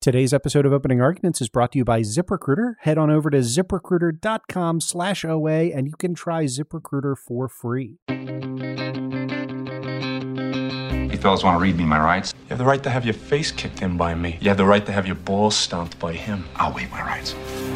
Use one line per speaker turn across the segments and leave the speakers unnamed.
Today's episode of Opening Arguments is brought to you by ZipRecruiter. Head on over to ziprecruiter.com/OA and you can try ZipRecruiter for free.
You fellas want to read me my rights?
You have the right to have your face kicked in by me. You have the right to have your balls stomped by him.
I'll waive my rights.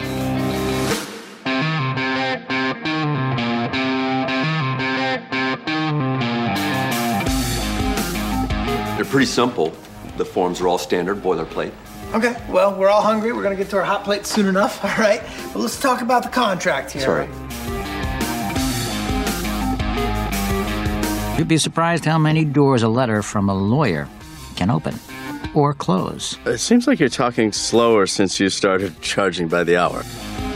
They're pretty simple. The forms are all standard boilerplate.
Okay, well, we're all hungry. We're going to get to our hot plate soon enough, all right? But let's talk about the contract here.
Sorry.
You'd be surprised how many doors a letter from a lawyer can open or close.
It seems like you're talking slower since you started charging by the hour.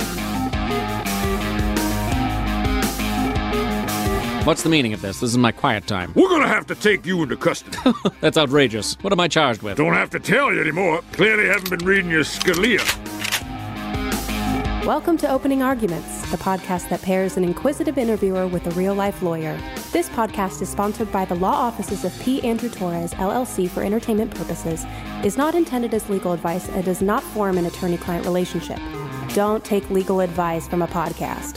What's the meaning of this? This is my quiet time.
We're gonna have to take you into custody.
That's outrageous. What am I charged with?
Don't have to tell you anymore. Clearly haven't been reading your Scalia.
Welcome to Opening Arguments, the podcast that pairs an inquisitive interviewer with a real-life lawyer. This podcast is sponsored by the law offices of P. Andrew Torres, LLC for entertainment purposes, is not intended as legal advice, and does not form an attorney-client relationship. Don't take legal advice from a podcast.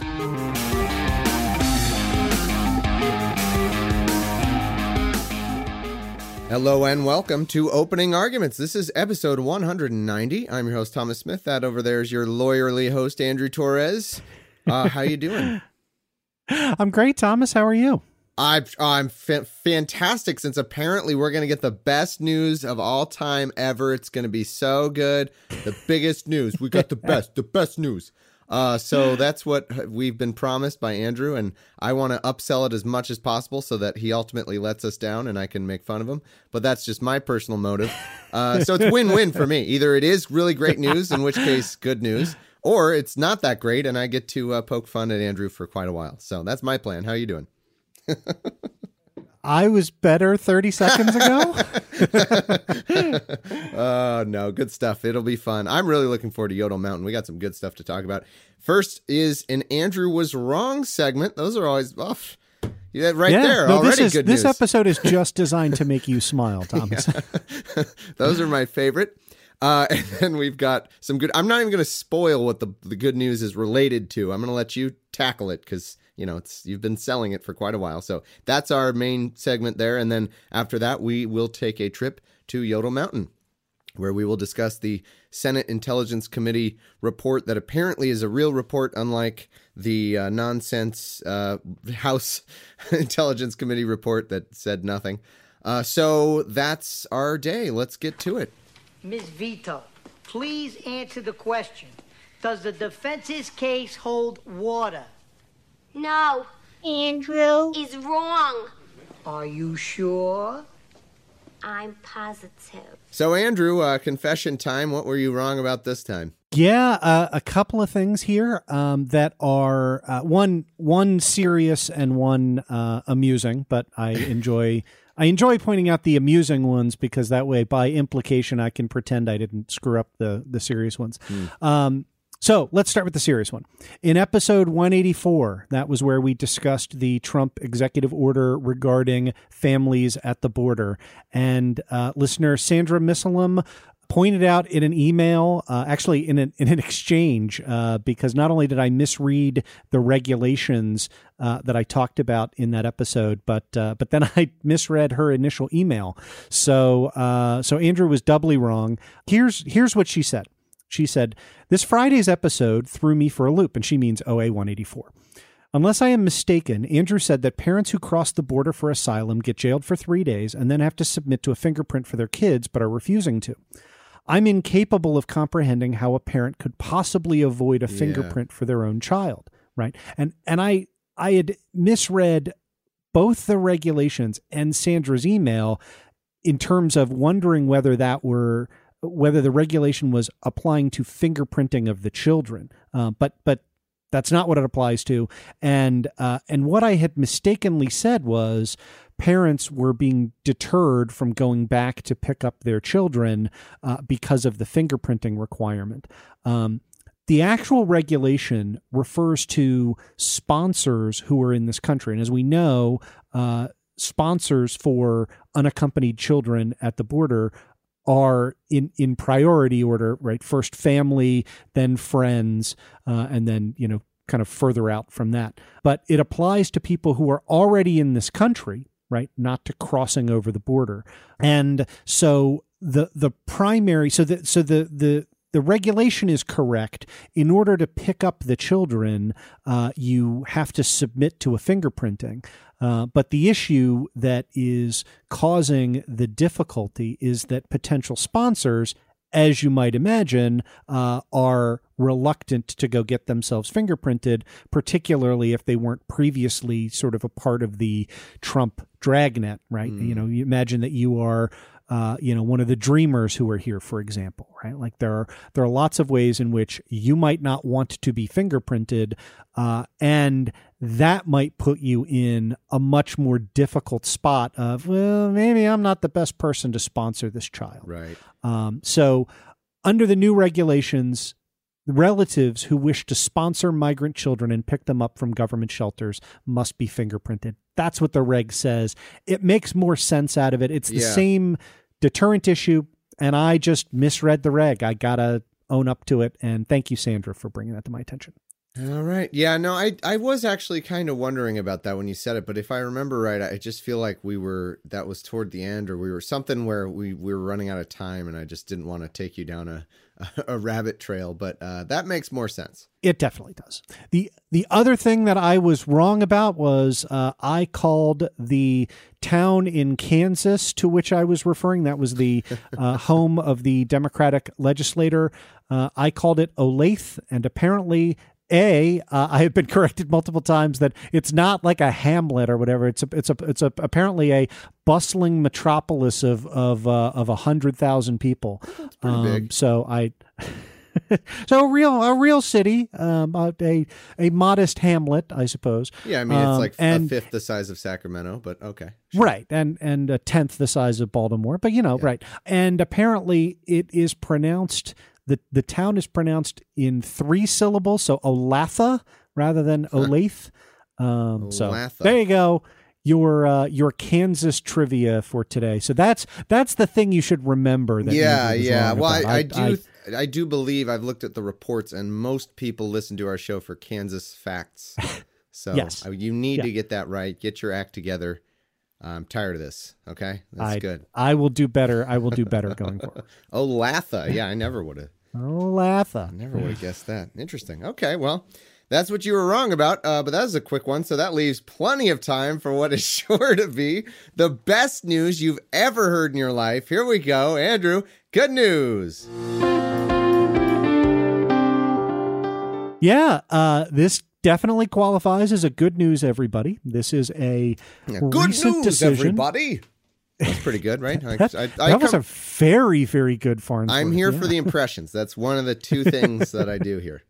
Hello and welcome to Opening Arguments. This is episode 190. I'm your host, Thomas Smith. That over there is your lawyerly host, Andrew Torres. How you doing?
I'm great, Thomas. How are you?
I'm fantastic, since apparently we're going to get the best news of all time ever. It's going to be so good. The biggest news. We got the best news. So that's what we've been promised by Andrew, and I want to upsell it as much as possible so that he ultimately lets us down and I can make fun of him. But that's just my personal motive. So it's win-win for me. Either it is really great news, in which case good news, or it's not that great and I get to poke fun at Andrew for quite a while. So that's my plan. How are you doing?
I was better 30 seconds ago.
Oh, no. Good stuff. It'll be fun. I'm really looking forward to Yodel Mountain. We got some good stuff to talk about. First is an Andrew Was Wrong segment. Those are always off. Yeah, there.
No,
already good news.
This episode is just designed to make you smile, Thomas.
Yeah. Those are my favorite. And then we've got some good. I'm not even going to spoil what the good news is related to. I'm going to let you tackle it because, you know, you've been selling it for quite a while. So that's our main segment there. And then after that, we will take a trip to Yodel Mountain, where we will discuss the Senate Intelligence Committee report that apparently is a real report, unlike the nonsense House Intelligence Committee report that said nothing. So that's our day. Let's get to it.
Ms. Vito, please answer the question. Does the defense's case hold water?
No. Andrew is wrong.
Are you sure?
I'm positive.
So, Andrew, confession time. What were you wrong about this time?
Yeah, a couple of things here that are one serious and one amusing, but I enjoy pointing out the amusing ones because that way, by implication, I can pretend I didn't screw up the serious ones. So let's start with the serious one. In episode 184, that was where we discussed the Trump executive order regarding families at the border. And listener Sandra Missalem pointed out in an email, actually in an exchange, because not only did I misread the regulations that I talked about in that episode, but then I misread her initial email. So Andrew was doubly wrong. Here's what she said. She said, "This Friday's episode threw me for a loop," and she means OA 184. "Unless I am mistaken, Andrew said that parents who cross the border for asylum get jailed for 3 days and then have to submit to a fingerprint for their kids, but are refusing to. I'm incapable of comprehending how a parent could possibly avoid a fingerprint for their own child." Right. And I had misread both the regulations and Sandra's email in terms of wondering whether the regulation was applying to fingerprinting of the children. But that's not what it applies to. And what I had mistakenly said was parents were being deterred from going back to pick up their children because of the fingerprinting requirement. The actual regulation refers to sponsors who are in this country. And as we know, sponsors for unaccompanied children at the border are in priority order, right? First family, then friends, and then, kind of further out from that. But it applies to people who are already in this country, right? Not to crossing over the border. And so the primary, the regulation is correct. In order to pick up the children, you have to submit to a fingerprinting. But the issue that is causing the difficulty is that potential sponsors, as you might imagine, are reluctant to go get themselves fingerprinted, particularly if they weren't previously sort of a part of the Trump dragnet, right? You imagine that you are one of the dreamers who are here, for example, right? Like there are lots of ways in which you might not want to be fingerprinted, and that might put you in a much more difficult spot of, well, maybe I'm not the best person to sponsor this child.
Right.
So under the new regulations, relatives who wish to sponsor migrant children and pick them up from government shelters must be fingerprinted. That's what the reg says. It makes more sense out of it. It's the same deterrent issue, and I just misread the reg. I got to own up to it, and thank you, Sandra, for bringing that to my attention.
All right. Yeah, no, I was actually kind of wondering about that when you said it, but if I remember right, I just feel like that was toward the end, or we were something where we were running out of time, and I just didn't want to take you down a rabbit trail, but that makes more sense.
It definitely does. The other thing that I was wrong about was I called the town in Kansas to which I was referring, that was the home of the Democratic legislator, I called it Olathe, and apparently I have been corrected multiple times that it's not like a hamlet or whatever. It's apparently a bustling metropolis of 100,000 people.
That's pretty big.
So a real city, a modest hamlet, I suppose.
Yeah, I mean it's like a fifth the size of Sacramento, but okay,
sure. Right, and a tenth the size of Baltimore, but right. And apparently it is pronounced. The town is pronounced in 3 syllables, so Olathe rather than Olathe. So there you go. Your Kansas trivia for today. So that's the thing you should remember. That
Well, I do believe I've looked at the reports, and most people listen to our show for Kansas facts. So
yes.
You need to get that right. Get your act together. I'm tired of this. Okay, that's good.
I will do better. I will do better going forward.
Olathe. Yeah, I never would have.
Olathe.
Never would have guessed that. Interesting. Okay, well, that's what you were wrong about. But that was a quick one, so that leaves plenty of time for what is sure to be the best news you've ever heard in your life. Here we go, Andrew. Good news.
Yeah. This definitely qualifies as a good news, everybody. This is a
good
recent
news,
decision.
Everybody. That's pretty good, right?
That was a very, very good Farnsworth.
I'm here for the impressions. That's one of the 2 things that I do here.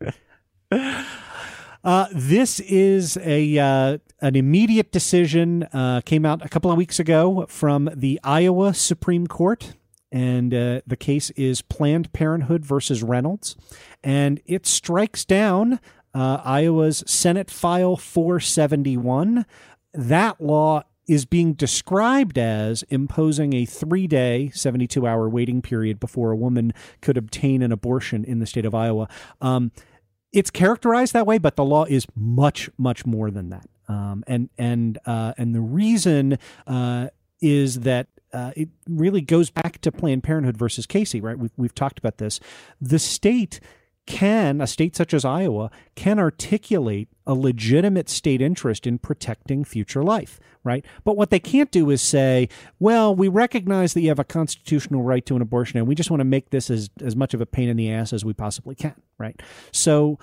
This is an immediate decision, came out a couple of weeks ago from the Iowa Supreme Court. And the case is Planned Parenthood versus Reynolds. And it strikes down Iowa's Senate File 471. That law is being described as imposing a 3-day, 72-hour waiting period before a woman could obtain an abortion in the state of Iowa. It's characterized that way, but the law is much, much more than that. And the reason is that it really goes back to Planned Parenthood versus Casey, right? We've talked about this. The state a state such as Iowa can articulate a legitimate state interest in protecting future life, right? But what they can't do is say, well, we recognize that you have a constitutional right to an abortion, and we just want to make this as much of a pain in the ass as we possibly can, right? So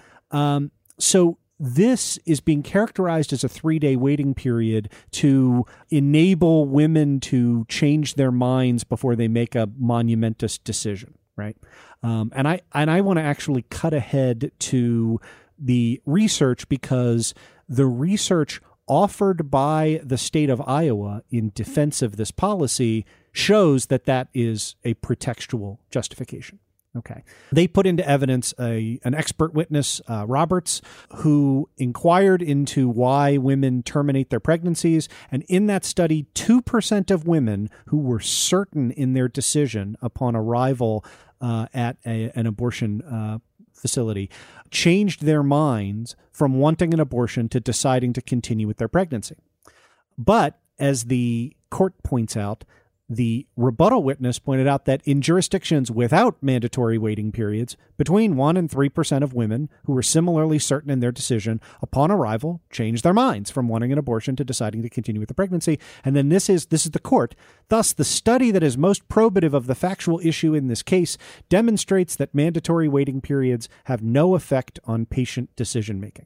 this is being characterized as a 3-day waiting period to enable women to change their minds before they make a monumentous decision, right? And I want to actually cut ahead to the research, because the research offered by the state of Iowa in defense of this policy shows that is a pretextual justification. Okay. They put into evidence an expert witness, Roberts, who inquired into why women terminate their pregnancies. And in that study, 2% of women who were certain in their decision upon arrival at an abortion facility changed their minds from wanting an abortion to deciding to continue with their pregnancy. But as the court points out, the rebuttal witness pointed out that in jurisdictions without mandatory waiting periods, between 1% and 3% of women who were similarly certain in their decision upon arrival changed their minds from wanting an abortion to deciding to continue with the pregnancy. And then this is the court. Thus, the study that is most probative of the factual issue in this case demonstrates that mandatory waiting periods have no effect on patient decision-making.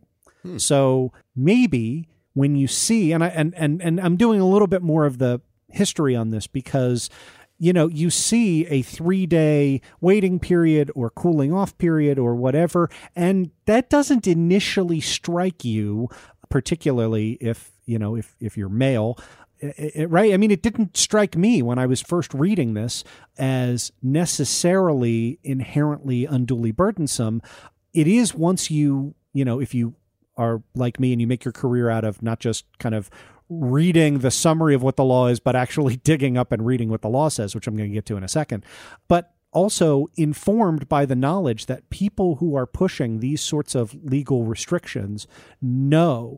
So maybe when you see, and I'm doing a little bit more of the history on this because, you see a 3-day waiting period or cooling off period or whatever, and that doesn't initially strike you, particularly if you're male, right? I mean, it didn't strike me when I was first reading this as necessarily inherently unduly burdensome. It is once if you are like me and you make your career out of not just kind of reading the summary of what the law is, but actually digging up and reading what the law says, which I'm going to get to in a second, but also informed by the knowledge that people who are pushing these sorts of legal restrictions know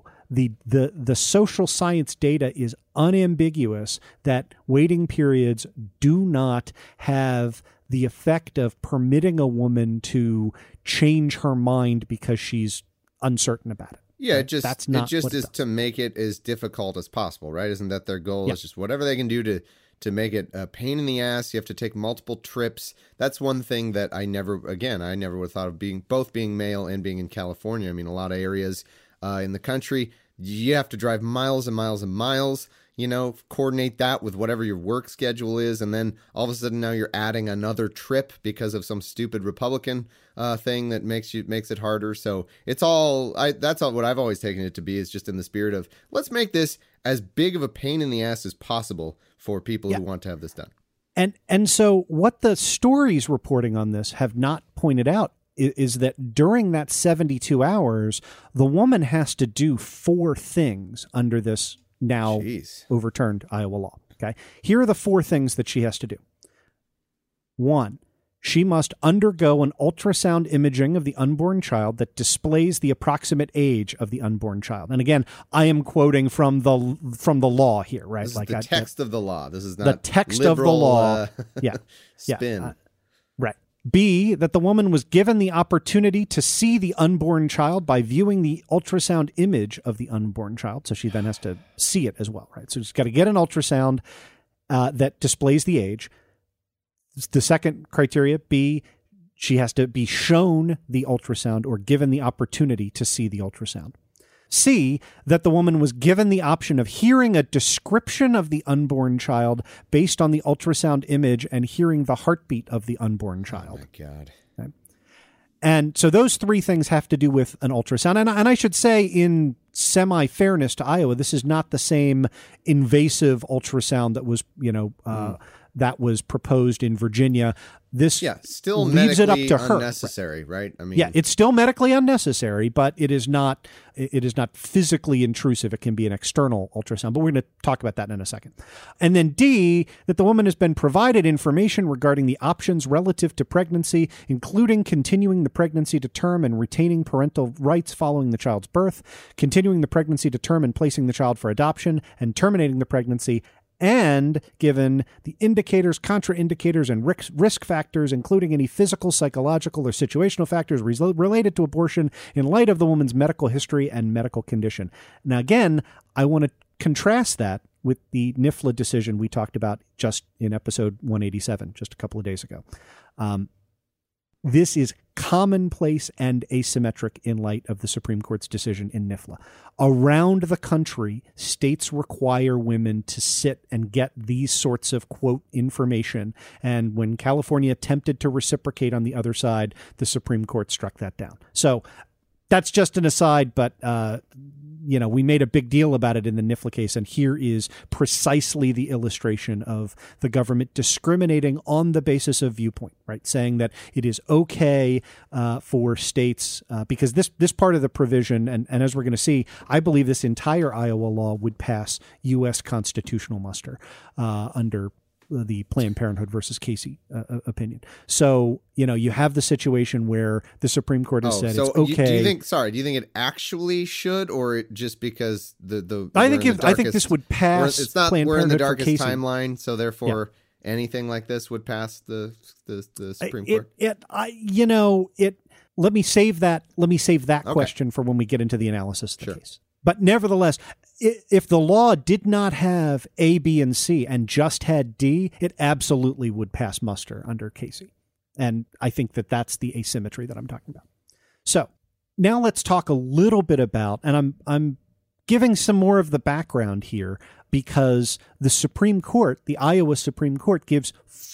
the social science data is unambiguous that waiting periods do not have the effect of permitting a woman to change her mind because she's uncertain about it.
Yeah, it just is to make it as difficult as possible, right? Isn't that their goal? Is just whatever they can do to make it a pain in the ass. You have to take multiple trips. That's one thing that I never would have thought of being male and being in California. I mean, a lot of areas in the country, you have to drive miles and miles and miles, coordinate that with whatever your work schedule is. And then all of a sudden now you're adding another trip because of some stupid Republican thing that makes it harder. So that's all what I've always taken it to be, is just in the spirit of let's make this as big of a pain in the ass as possible for people who want to have this done.
And so what the stories reporting on this have not pointed out is that during that 72 hours, the woman has to do 4 things under this now overturned Iowa law. Okay. Here are the 4 things that she has to do. 1, she must undergo an ultrasound imaging of the unborn child that displays the approximate age of the unborn child. And again, I am quoting from the law here, right?
This is the text of the law. This is not
the text
liberal,
of the law.
Spin.
Right. B, that the woman was given the opportunity to see the unborn child by viewing the ultrasound image of the unborn child. So she then has to see it as well, right? So she's got to get an ultrasound that displays the age. The second criteria, B, she has to be shown the ultrasound or given the opportunity to see the ultrasound. C, that the woman was given the option of hearing a description of the unborn child based on the ultrasound image and hearing the heartbeat of the unborn child.
Oh, my God.
Okay. And so those 3 things have to do with an ultrasound. And I should say, in semi-fairness to Iowa, this is not the same invasive ultrasound that was, that was proposed in Virginia. This
still
leaves it up to her.
Unnecessary, right? I mean,
it's still medically unnecessary, but it is not physically intrusive. It can be an external ultrasound, but we're going to talk about that in a second. And then D, that the woman has been provided information regarding the options relative to pregnancy, including continuing the pregnancy to term and retaining parental rights following the child's birth, continuing the pregnancy to term and placing the child for adoption, and terminating the pregnancy, and given the indicators, contraindicators, and risk factors, including any physical, psychological, or situational factors related to abortion in light of the woman's medical history and medical condition. Now, again, I want to contrast that with the NIFLA decision we talked about just in episode 187, just a couple of days ago. This is commonplace and asymmetric in light of the Supreme Court's decision in NIFLA. Around the country, states require women to sit and get these sorts of, quote, information. And when California attempted to reciprocate on the other side, the Supreme Court struck that down. So that's just an aside, but we made a big deal about it in the NIFLA case, and here is precisely the illustration of the government discriminating on the basis of viewpoint, right? Saying that it is okay for states, because this part of the provision, and as we're going to see, I believe this entire Iowa law would pass U.S. constitutional muster under the Planned Parenthood versus Casey opinion. So, you have the situation where the Supreme Court has said it's okay.
Do you think it actually should, or just because
I think this would pass.
It's not,
Planned
we're in the
Parenthood
darkest timeline, so therefore anything like this would pass the Supreme Court.
Let me save that question for when we get into the analysis of the case. But nevertheless, if the law did not have A, B, and C and just had D, it absolutely would pass muster under Casey. And I think that that's the asymmetry that I'm talking about. So now let's talk a little bit about, and I'm giving some more of the background here, because the Supreme Court, the Iowa Supreme Court, gives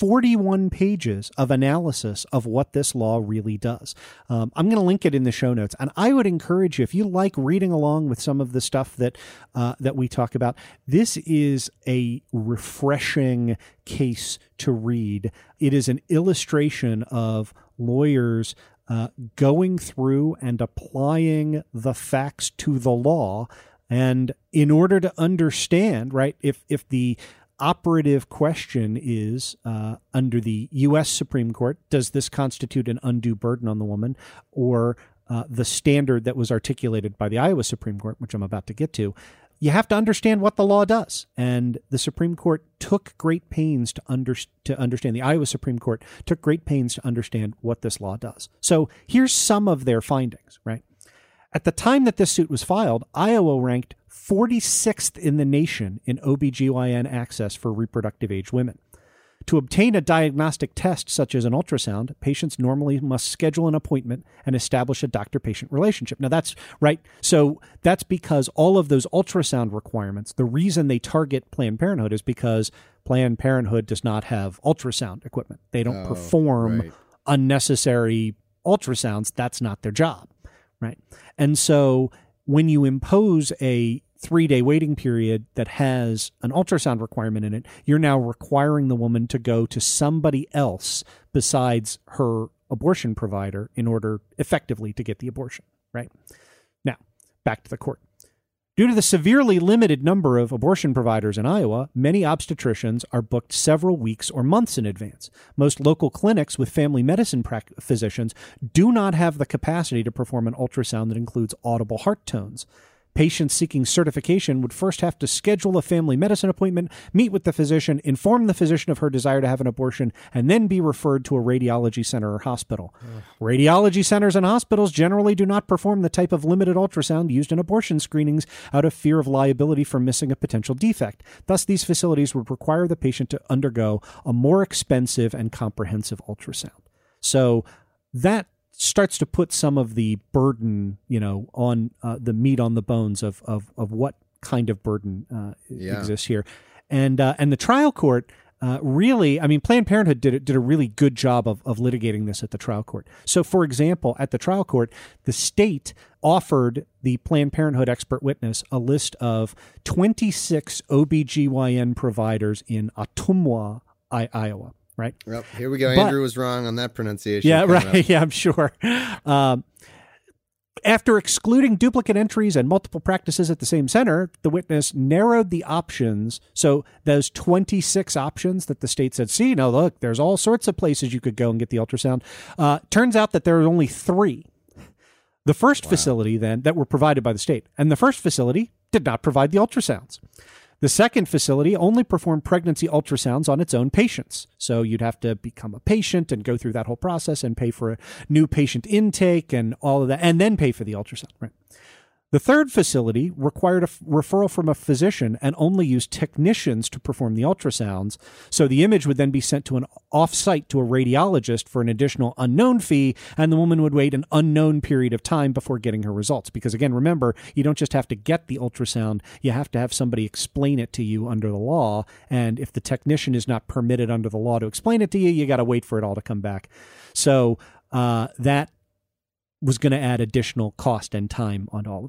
41 pages of analysis of what this law really does. I'm going to link it in the show notes, and I would encourage you, if you like reading along with some of the stuff that we talk about, this is a refreshing case to read. It is an illustration of lawyers going through and applying the facts to the law. And in order to understand, right, if the operative question is under the U.S. Supreme Court, does this constitute an undue burden on the woman, or the standard that was articulated by the Iowa Supreme Court, which I'm about to get to, you have to understand what the law does. And the Supreme Court took great pains to understand, the Iowa Supreme Court took great pains to understand what this law does. So here's some of their findings, right? At the time that this suit was filed, Iowa ranked 46th in the nation in OBGYN access for reproductive age women. To obtain a diagnostic test such as an ultrasound, patients normally must schedule an appointment and establish a doctor-patient relationship. Now that's right. So that's because all of those ultrasound requirements, the reason they target Planned Parenthood is because Planned Parenthood does not have ultrasound equipment. They don't perform unnecessary ultrasounds. That's not their job. Right. And so when you impose a 3-day waiting period that has an ultrasound requirement in it, you're now requiring the woman to go to somebody else besides her abortion provider in order effectively to get the abortion. Right. Now, back to the court. Due to the severely limited number of abortion providers in Iowa, many obstetricians are booked several weeks or months in advance. Most local clinics with family medicine physicians do not have the capacity to perform an ultrasound that includes audible heart tones. Patients seeking certification would first have to schedule a family medicine appointment, meet with the physician, inform the physician of her desire to have an abortion, and then be referred to a radiology center or hospital. Radiology centers and hospitals generally do not perform the type of limited ultrasound used in abortion screenings out of fear of liability for missing a potential defect. Thus, these facilities would require the patient to undergo a more expensive and comprehensive ultrasound. So that starts to put some of the burden, on the meat on the bones of what kind of burden exists here. And the trial court really, Planned Parenthood did a really good job of litigating this at the trial court. So, for example, at the trial court, the state offered the Planned Parenthood expert witness a list of 26 OBGYN providers in Ottumwa, Iowa. Right.
Well, here we go. Andrew was wrong on that pronunciation.
Yeah, right. Yeah, I'm sure. After excluding duplicate entries and multiple practices at the same center, the witness narrowed the options. So those 26 options that the state said, look, there's all sorts of places you could go and get the ultrasound. Turns out that there are only 3. The first facility then that were provided by the state, and the first facility did not provide the ultrasounds. The second facility only performed pregnancy ultrasounds on its own patients. So you'd have to become a patient and go through that whole process and pay for a new patient intake and all of that, and then pay for the ultrasound. Right. The third facility required a referral from a physician and only used technicians to perform the ultrasounds. So the image would then be sent to an off-site to a radiologist for an additional unknown fee, and the woman would wait an unknown period of time before getting her results. Because again, remember, you don't just have to get the ultrasound, you have to have somebody explain it to you under the law. And if the technician is not permitted under the law to explain it to you, you got to wait for it all to come back. So that was going to add additional cost and time on all of it.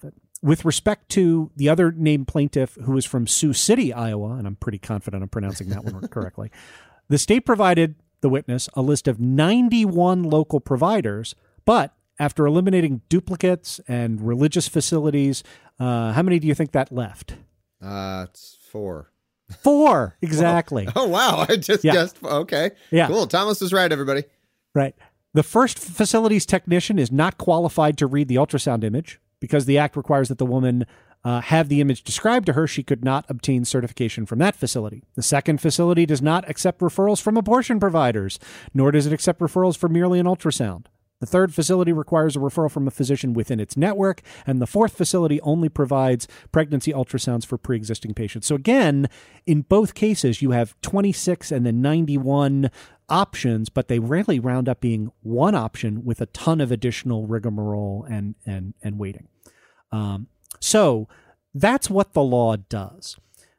With respect to the other named plaintiff who was from Sioux City, Iowa, and I'm pretty confident I'm pronouncing that one correctly, the state provided the witness a list of 91 local providers, but after eliminating duplicates and religious facilities, how many do you think that left?
It's 4.
4, exactly.
Oh, wow. I just guessed. Okay.
Yeah.
Cool. Thomas was right, everybody.
Right. The first facilities technician is not qualified to read the ultrasound image because the act requires that the woman have the image described to her. She could not obtain certification from that facility. The second facility does not accept referrals from abortion providers, nor does it accept referrals for merely an ultrasound. The third facility requires a referral from a physician within its network, and the fourth facility only provides pregnancy ultrasounds for pre-existing patients. So again, in both cases, you have 26 and then 91 options, but they rarely round up being one option with a ton of additional rigmarole and waiting. So that's what the law does.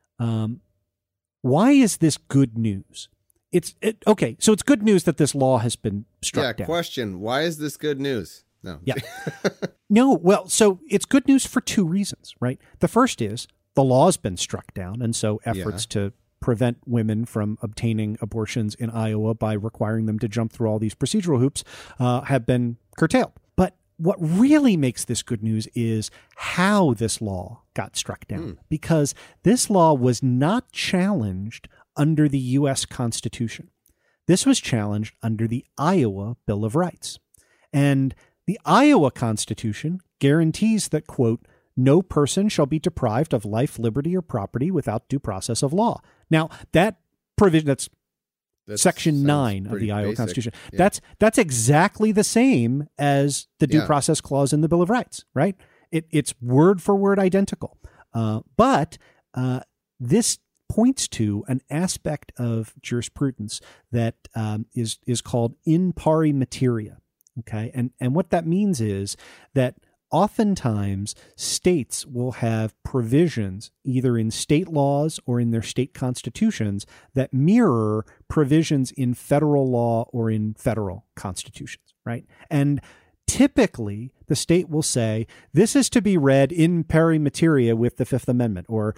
Why is this good news? Okay, so it's good news that this law has been struck down.
Question. Why is this good news? No.
Yeah. No, well, so it's good news for 2 reasons, right? The first is the law has been struck down, and so efforts to prevent women from obtaining abortions in Iowa by requiring them to jump through all these procedural hoops have been curtailed. But what really makes this good news is how this law got struck down, because this law was not challenged under the U.S. Constitution. This was challenged under the Iowa Bill of Rights. And the Iowa Constitution guarantees that, quote, no person shall be deprived of life, liberty, or property without due process of law. Now, that provision, that's Section 9 of the Iowa Constitution. Yeah. That's exactly the same as the due process clause in the Bill of Rights, right? It's word for word identical. But this points to an aspect of jurisprudence that is called in pari materia. Okay, and what that means is that oftentimes states will have provisions either in state laws or in their state constitutions that mirror provisions in federal law or in federal constitutions, right? And typically the state will say this is to be read in pari materia with the Fifth Amendment, or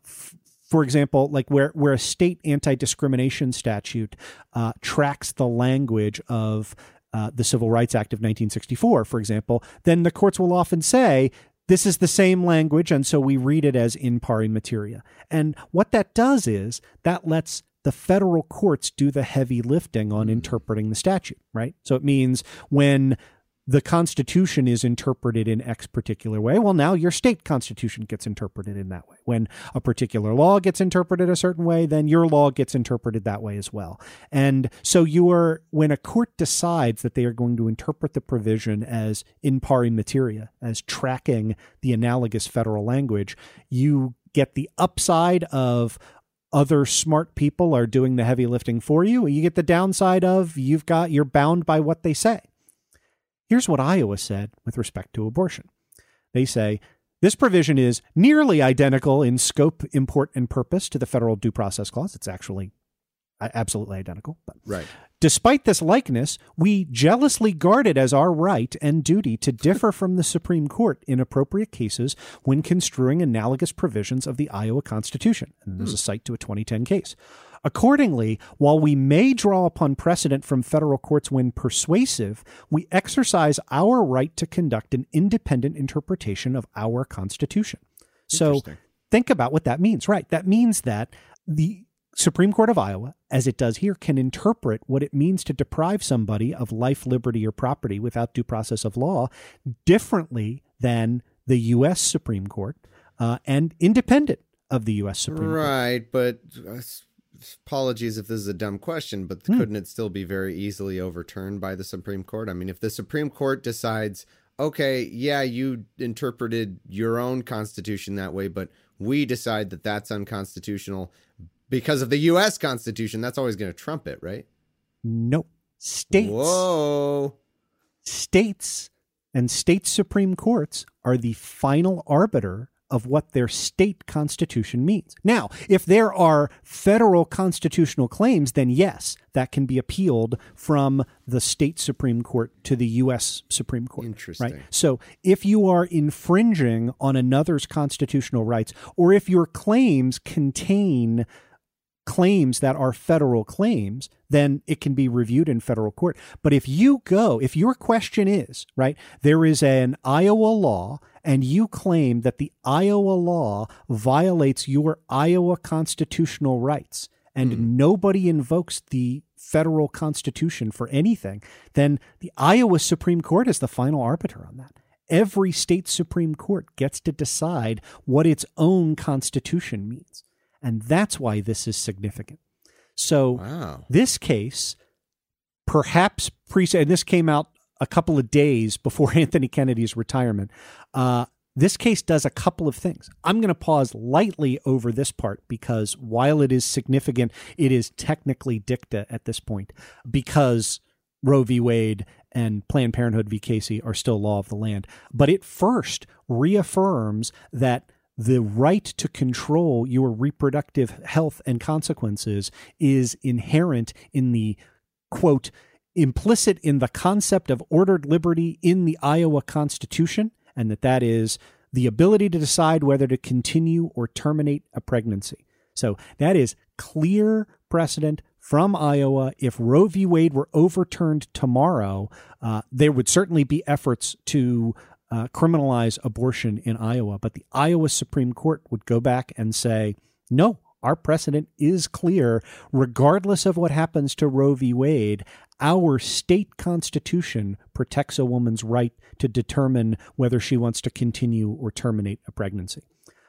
for example, like where a state anti-discrimination statute tracks the language of the Civil Rights Act of 1964, for example, then the courts will often say, this is the same language, and so we read it as in pari materia. And what that does is that lets the federal courts do the heavy lifting on interpreting the statute, right? So it means when the Constitution is interpreted in X particular way, well, now your state constitution gets interpreted in that way. When a particular law gets interpreted a certain way, then your law gets interpreted that way as well. And so when a court decides that they are going to interpret the provision as in pari materia, as tracking the analogous federal language, you get the upside of other smart people are doing the heavy lifting for you. You get the downside of you're bound by what they say. Here's what Iowa said with respect to abortion. They say, this provision is nearly identical in scope, import, and purpose to the federal due process clause. It's actually absolutely identical. But
right.
Despite this likeness, we jealously guard it as our right and duty to differ from the Supreme Court in appropriate cases when construing analogous provisions of the Iowa Constitution. And there's a cite to a 2010 case. Accordingly, while we may draw upon precedent from federal courts when persuasive, we exercise our right to conduct an independent interpretation of our Constitution. So think about what that means, right? That means that the Supreme Court of Iowa, as it does here, can interpret what it means to deprive somebody of life, liberty, or property without due process of law differently than the U.S. Supreme Court and independent of the U.S. Supreme Court.
Right, but apologies if this is a dumb question, but couldn't it still be very easily overturned by the Supreme Court? I mean, if the Supreme Court decides, okay, yeah, you interpreted your own Constitution that way, but we decide that that's unconstitutional because of the U.S. Constitution, that's always going to trump it, right?
No. States.
Whoa.
States and state Supreme Courts are the final arbiter of what their state constitution means. Now, if there are federal constitutional claims, then yes, that can be appealed from the state Supreme Court to the U.S. Supreme Court.
Interesting.
Right? So if you are infringing on another's constitutional rights, or if your claims contain claims that are federal claims, then it can be reviewed in federal court. But if your question is, right, there is an Iowa law and you claim that the Iowa law violates your Iowa constitutional rights and nobody invokes the federal constitution for anything, then the Iowa Supreme Court is the final arbiter on that. Every state Supreme Court gets to decide what its own constitution means. And that's why this is significant. So This case, perhaps and this came out a couple of days before Anthony Kennedy's retirement. This case does a couple of things. I'm going to pause lightly over this part because while it is significant, it is technically dicta at this point because Roe v. Wade and Planned Parenthood v. Casey are still law of the land. But it first reaffirms that the right to control your reproductive health and consequences is inherent in the, quote, implicit in the concept of ordered liberty in the Iowa Constitution, and that is the ability to decide whether to continue or terminate a pregnancy. So that is clear precedent from Iowa. If Roe v. Wade were overturned tomorrow, there would certainly be efforts to criminalize abortion in Iowa, but the Iowa Supreme Court would go back and say, no, our precedent is clear. Regardless of what happens to Roe v. Wade, our state constitution protects a woman's right to determine whether she wants to continue or terminate a pregnancy.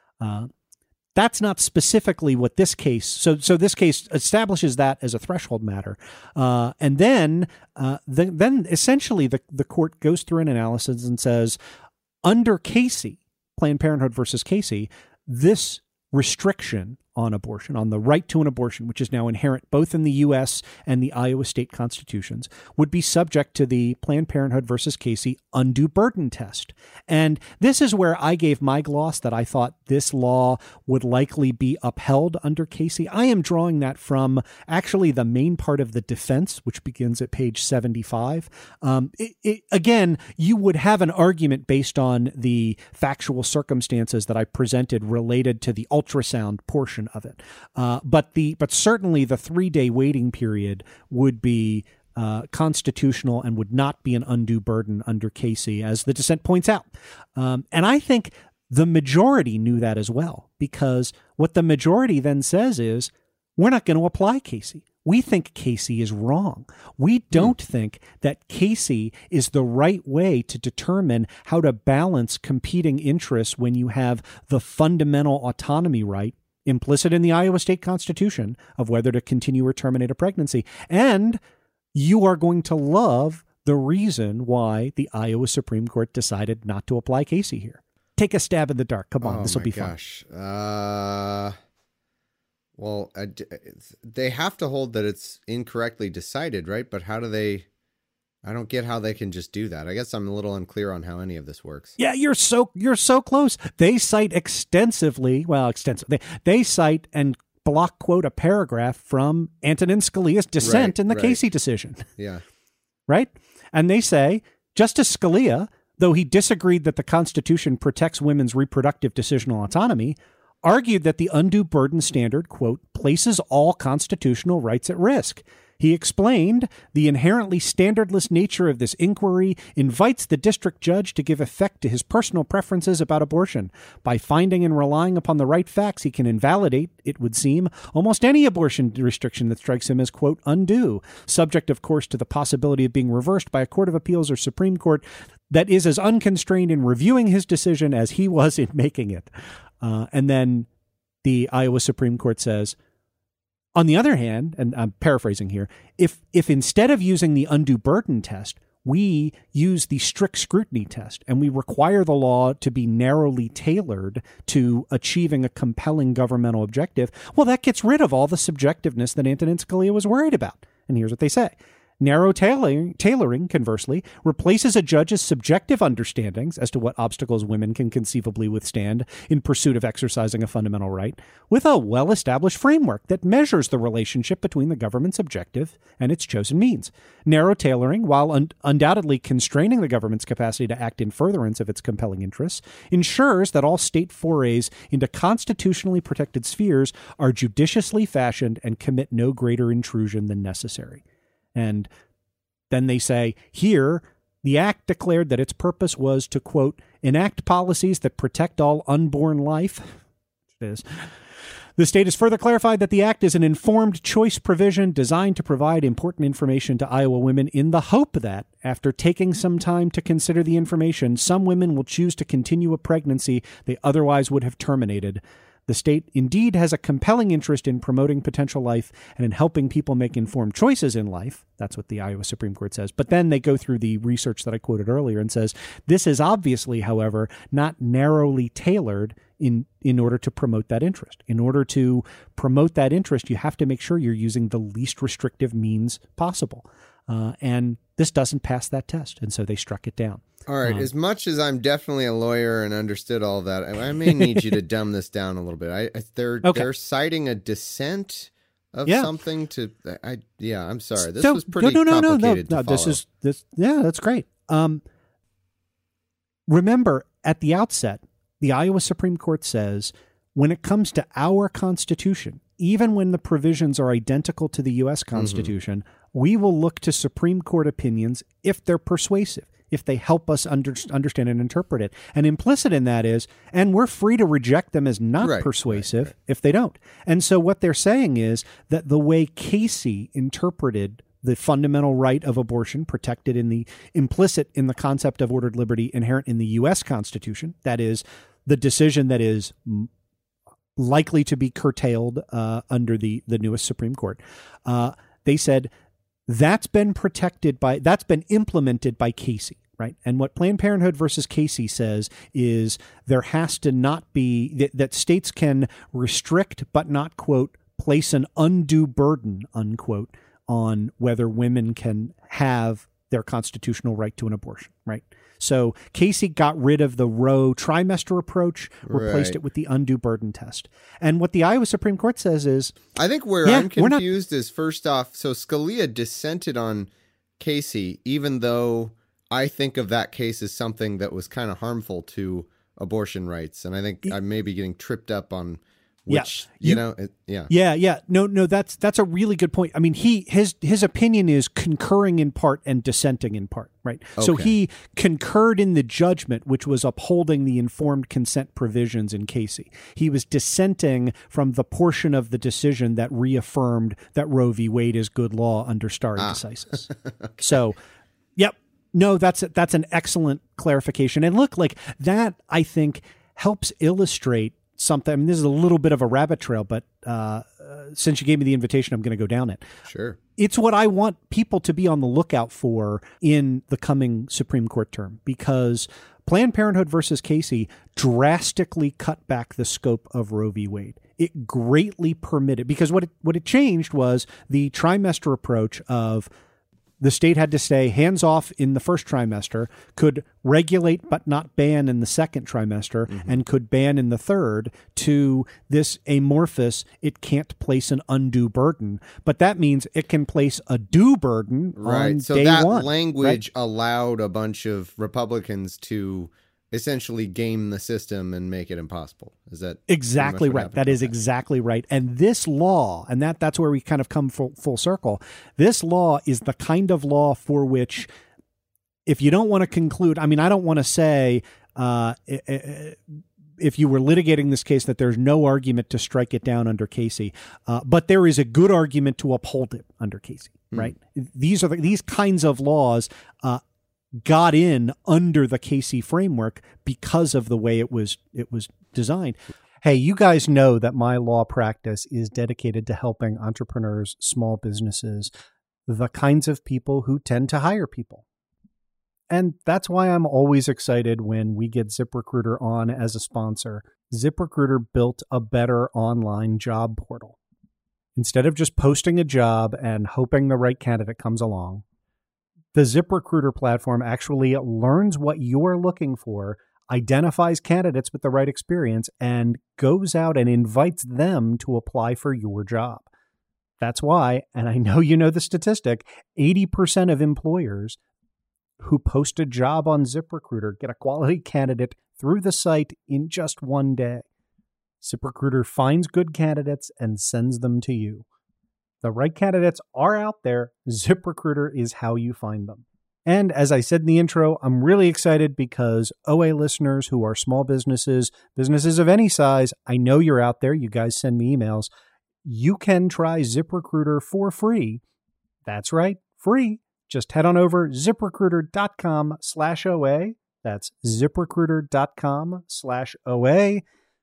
That's not specifically what this case. So this case establishes that as a threshold matter, and then essentially the court goes through an analysis and says, under Casey, Planned Parenthood versus Casey, this restriction on abortion, on the right to an abortion, which is now inherent both in the U.S. and the Iowa state constitutions, would be subject to the Planned Parenthood versus Casey undue burden test. And this is where I gave my gloss that I thought this law would likely be upheld under Casey. I am drawing that from actually the main part of the defense, which begins at page 75. Again, you would have an argument based on the factual circumstances that I presented related to the ultrasound portion of it. But certainly the 3-day waiting period would be constitutional and would not be an undue burden under Casey, as the dissent points out. And I think the majority knew that as well, because what the majority then says is, we're not going to apply Casey. We think Casey is wrong. We don't think that Casey is the right way to determine how to balance competing interests when you have the fundamental autonomy right implicit in the Iowa state constitution of whether to continue or terminate a pregnancy. And you are going to love the reason why the Iowa Supreme Court decided not to apply Casey here. Take a stab in the dark. Come on, this will be fun.
Well, they have to hold that it's incorrectly decided, right? But how do they... I don't get how they can just do that. I guess I'm a little unclear on how any of this works.
Yeah, you're so close. They cite extensively. They cite and block quote a paragraph from Antonin Scalia's dissent in the Casey decision.
Yeah.
Right? And they say, Justice Scalia, though he disagreed that the Constitution protects women's reproductive decisional autonomy, argued that the undue burden standard, quote, places all constitutional rights at risk. He explained, the inherently standardless nature of this inquiry invites the district judge to give effect to his personal preferences about abortion. By finding and relying upon the right facts, he can invalidate, it would seem, almost any abortion restriction that strikes him as, quote, undue, subject, of course, to the possibility of being reversed by a court of appeals or Supreme Court that is as unconstrained in reviewing his decision as he was in making it. And then the Iowa Supreme Court says, on the other hand, and I'm paraphrasing here, if instead of using the undue burden test, we use the strict scrutiny test and we require the law to be narrowly tailored to achieving a compelling governmental objective, well, that gets rid of all the subjectiveness that Antonin Scalia was worried about. And here's what they say. Narrow tailoring, conversely, replaces a judge's subjective understandings as to what obstacles women can conceivably withstand in pursuit of exercising a fundamental right with a well-established framework that measures the relationship between the government's objective and its chosen means. Narrow tailoring, while undoubtedly constraining the government's capacity to act in furtherance of its compelling interests, ensures that all state forays into constitutionally protected spheres are judiciously fashioned and commit no greater intrusion than necessary. And then they say, here, the act declared that its purpose was to, quote, enact policies that protect all unborn life. It is. The state has further clarified that the act is an informed choice provision designed to provide important information to Iowa women in the hope that, after taking some time to consider the information, some women will choose to continue a pregnancy they otherwise would have terminated. The state indeed has a compelling interest in promoting potential life and in helping people make informed choices in life. That's what the Iowa Supreme Court says. But then they go through the research that I quoted earlier and says, this is obviously, however, not narrowly tailored in order to promote that interest. In order to promote that interest, you have to make sure you're using the least restrictive means possible. And this doesn't pass that test. And so they struck it down.
All right. As much as I'm definitely a lawyer and understood all that, I may need you to dumb this down a little bit. They're citing a dissent of something to. I'm sorry. This was pretty complicated to follow.
That's great. Remember, at the outset, the Iowa Supreme Court says, when it comes to our Constitution, even when the provisions are identical to the U.S. Constitution, we will look to Supreme Court opinions if they're persuasive, if they help us understand and interpret it. And implicit in that is, and we're free to reject them as not persuasive if they don't. And so what they're saying is that the way Casey interpreted the fundamental right of abortion protected in the implicit in the concept of ordered liberty inherent in the U.S. Constitution, that is the decision that is likely to be curtailed under the newest Supreme Court. They said that's been implemented by Casey, right? And what Planned Parenthood versus Casey says is there has to not be that states can restrict but not, quote, place an undue burden, unquote, on whether women can have their constitutional right to an abortion, right? So Casey got rid of the Roe trimester approach, replaced it with the undue burden test. And what the Iowa Supreme Court says is...
I think where I'm confused is, first off, so Scalia dissented on Casey, even though I think of that case as something that was kind of harmful to abortion rights. And I think I may be getting tripped up on... Which, No, that's a really good point. I mean, his opinion is concurring in part and dissenting in part, right? Okay. So he concurred in the judgment, which was upholding the informed consent provisions in Casey. He was dissenting from the portion of the decision that reaffirmed that Roe v. Wade is good law under stare decisis. Okay. So, that's an excellent clarification. And look, like that, I think helps illustrate something. I mean, this is a little bit of a rabbit trail, but since you gave me the invitation, I'm going to go down it. Sure.
It's what I want people to be on the lookout for in the coming Supreme Court term, because Planned Parenthood versus Casey drastically cut back the scope of Roe v. Wade. It greatly permitted, because what it changed was the trimester approach of the state had to stay hands off in the first trimester, could regulate but not ban in the second trimester, and could ban in the third, to this amorphous, it can't place an undue burden. But that means it can place a due burden on
so
day
that
one.
Language allowed a bunch of Republicans to essentially game the system and make it impossible. Is that
exactly right? That is exactly right. And this law, and that's where we kind of come full circle. This law is the kind of law for which, if you don't want to conclude, I mean, I don't want to say if you were litigating this case that there's no argument to strike it down under Casey, but there is a good argument to uphold it under Casey, right? These kinds of laws got in under the Casey framework because of the way it was designed. Hey, you guys know that my law practice is dedicated to helping entrepreneurs, small businesses, the kinds of people who tend to hire people. And that's why I'm always excited when we get ZipRecruiter on as a sponsor. ZipRecruiter built a better online job portal. Instead of just posting a job and hoping the right candidate comes along, The ZipRecruiter platform actually learns what you're looking for, identifies candidates with the right experience, and goes out and invites them to apply for your job. That's why, and I know you know the statistic, 80% of employers who post a job on ZipRecruiter get a quality candidate through the site in just one day. ZipRecruiter finds good candidates and sends them to you. The right candidates are out there. ZipRecruiter is how you find them. And as I said in the intro, I'm really excited because OA listeners who are small businesses, businesses of any size, I know you're out there. You guys send me emails. You can try ZipRecruiter for free. That's right, free. Just head on over ZipRecruiter.com/OA. That's ZipRecruiter.com/OA.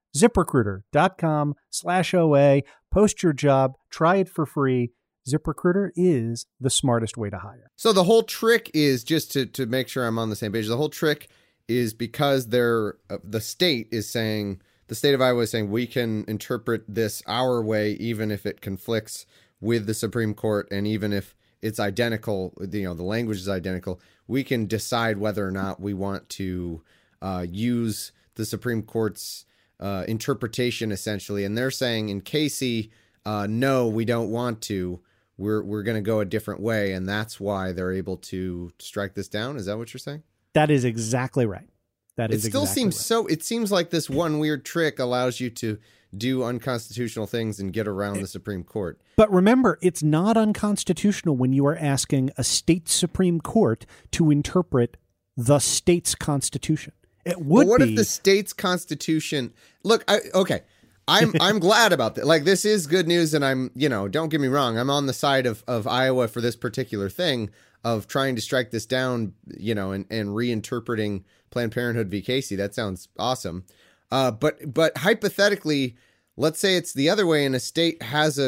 ZipRecruiter.com/OA. Post your job. Try it for free. ZipRecruiter is the smartest way to hire.
So the whole trick is, just to make sure I'm on the same page, the whole trick is because the state of Iowa is saying we can interpret this our way, even if it conflicts with the Supreme Court, and even if it's identical, the language is identical, we can decide whether or not we want to use the Supreme Court's interpretation, essentially. And they're saying in Casey, no, we don't want to. We're going to go a different way, and that's why they're able to strike this down. Is that what you're saying?
That is exactly right. It seems like this one weird trick allows you to do unconstitutional things and get around the Supreme Court. But remember, it's not unconstitutional when you are asking a state Supreme Court to interpret the state's constitution. It would. But what if the state's constitution? Look, I'm glad about that. Like, this is good news, and I'm, don't get me wrong, I'm on the side of Iowa for this particular thing of trying to strike this down, and reinterpreting Planned Parenthood v. Casey. That sounds awesome. But hypothetically, let's say it's the other way, and a state has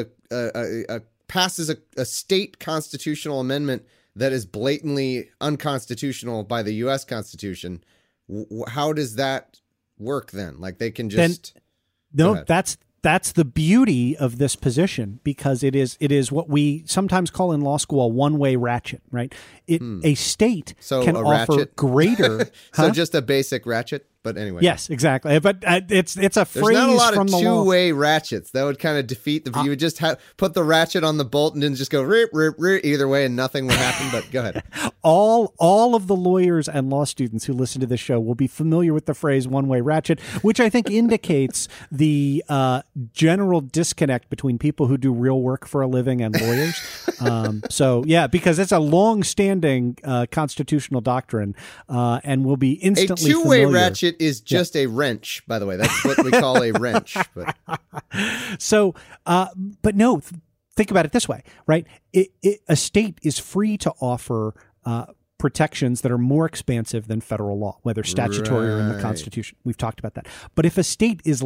passes a state constitutional amendment that is blatantly unconstitutional by the U.S. Constitution. How does that work then? Like, they can just... No, that's the beauty of this position, because it is what we sometimes call in law school a one-way ratchet, right? A state can offer greater... So just a basic ratchet? But anyway. Yes, exactly. But it's a phrase from the law. There's not a lot of two-way ratchets. That would kind of defeat the... You would just put the ratchet on the bolt and then just go rip, rip, rip, either way, and nothing would happen. But go ahead. All of the lawyers and law students who listen to this show will be familiar with the phrase one-way ratchet, which I think indicates the general disconnect between people who do real work for a living and lawyers. So, yeah, because it's a long-standing constitutional doctrine and will be instantly familiar. A two-way ratchet is just a wrench, by the way. That's what we call a wrench. But. So, but no, think about it this way, right? A state is free to offer protections that are more expansive than federal law, whether statutory or in the Constitution. We've talked about that. But if a state is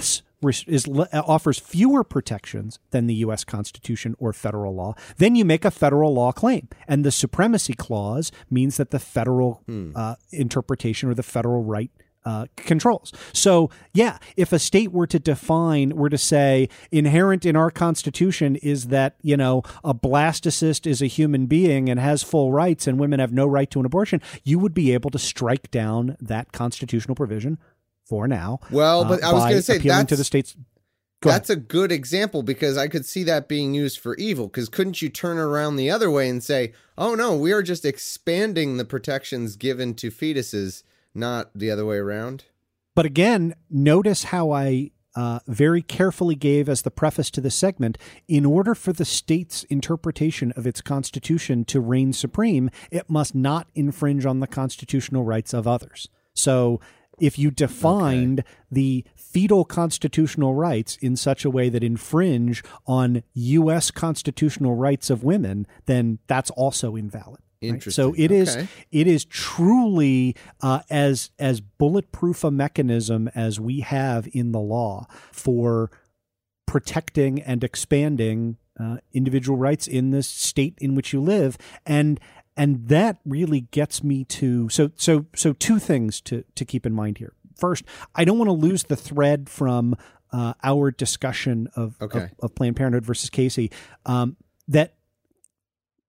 offers fewer protections than the U.S. Constitution or federal law, then you make a federal law claim. And the supremacy clause means that the federal interpretation or the federal right controls. So, yeah, if a state were to say inherent in our Constitution is that, a blastocyst is a human being and has full rights and women have no right to an abortion, you would be able to strike down that constitutional provision for now. Well, but I was going to say to the states. That's a good example, because I could see that being used for evil. Because couldn't you turn around the other way and say, oh, no, we are just expanding the protections given to fetuses, not the other way around? But again, notice how I very carefully gave as the preface to this segment, in order for the state's interpretation of its constitution to reign supreme, it must not infringe on the constitutional rights of others. So if you defined the fetal constitutional rights in such a way that infringe on U.S. constitutional rights of women, then that's also invalid. Interesting. Right? So it is truly as bulletproof a mechanism as we have in the law for protecting and expanding individual rights in the state in which you live. And that really gets me to so two things to keep in mind here. First, I don't want to lose the thread from our discussion of Planned Parenthood versus Casey. That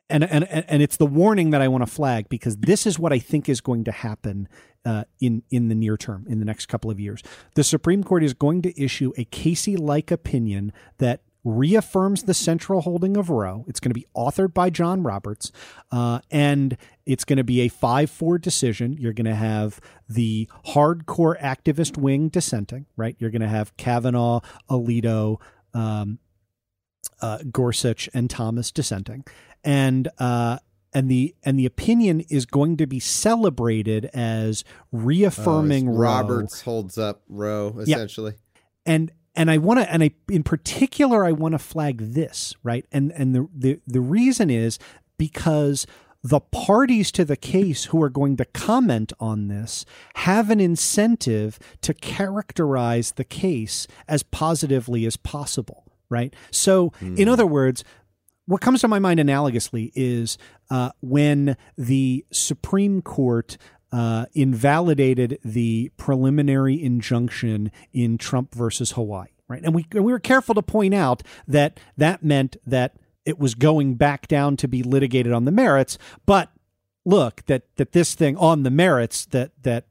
And it's the warning that I want to flag, because this is what I think is going to happen in the near term, in the next couple of years. The Supreme Court is going to issue a Casey-like opinion that reaffirms the central holding of Roe. It's going to be authored by John Roberts, and it's going to be a 5-4 decision. You're going to have the hardcore activist wing dissenting, right? You're going to have Kavanaugh, Alito, Gorsuch, and Thomas dissenting. And the opinion is going to be celebrated as reaffirming Roe.
Roberts holds up Roe, essentially.
Yeah. And I want to, in particular, I want to flag this, right? And the reason is because the parties to the case who are going to comment on this have an incentive to characterize the case as positively as possible, right? So, in other words, what comes to my mind analogously is when the Supreme Court invalidated the preliminary injunction in Trump versus Hawaii, right? And we were careful to point out that meant that it was going back down to be litigated on the merits. But look, that this thing on the merits, that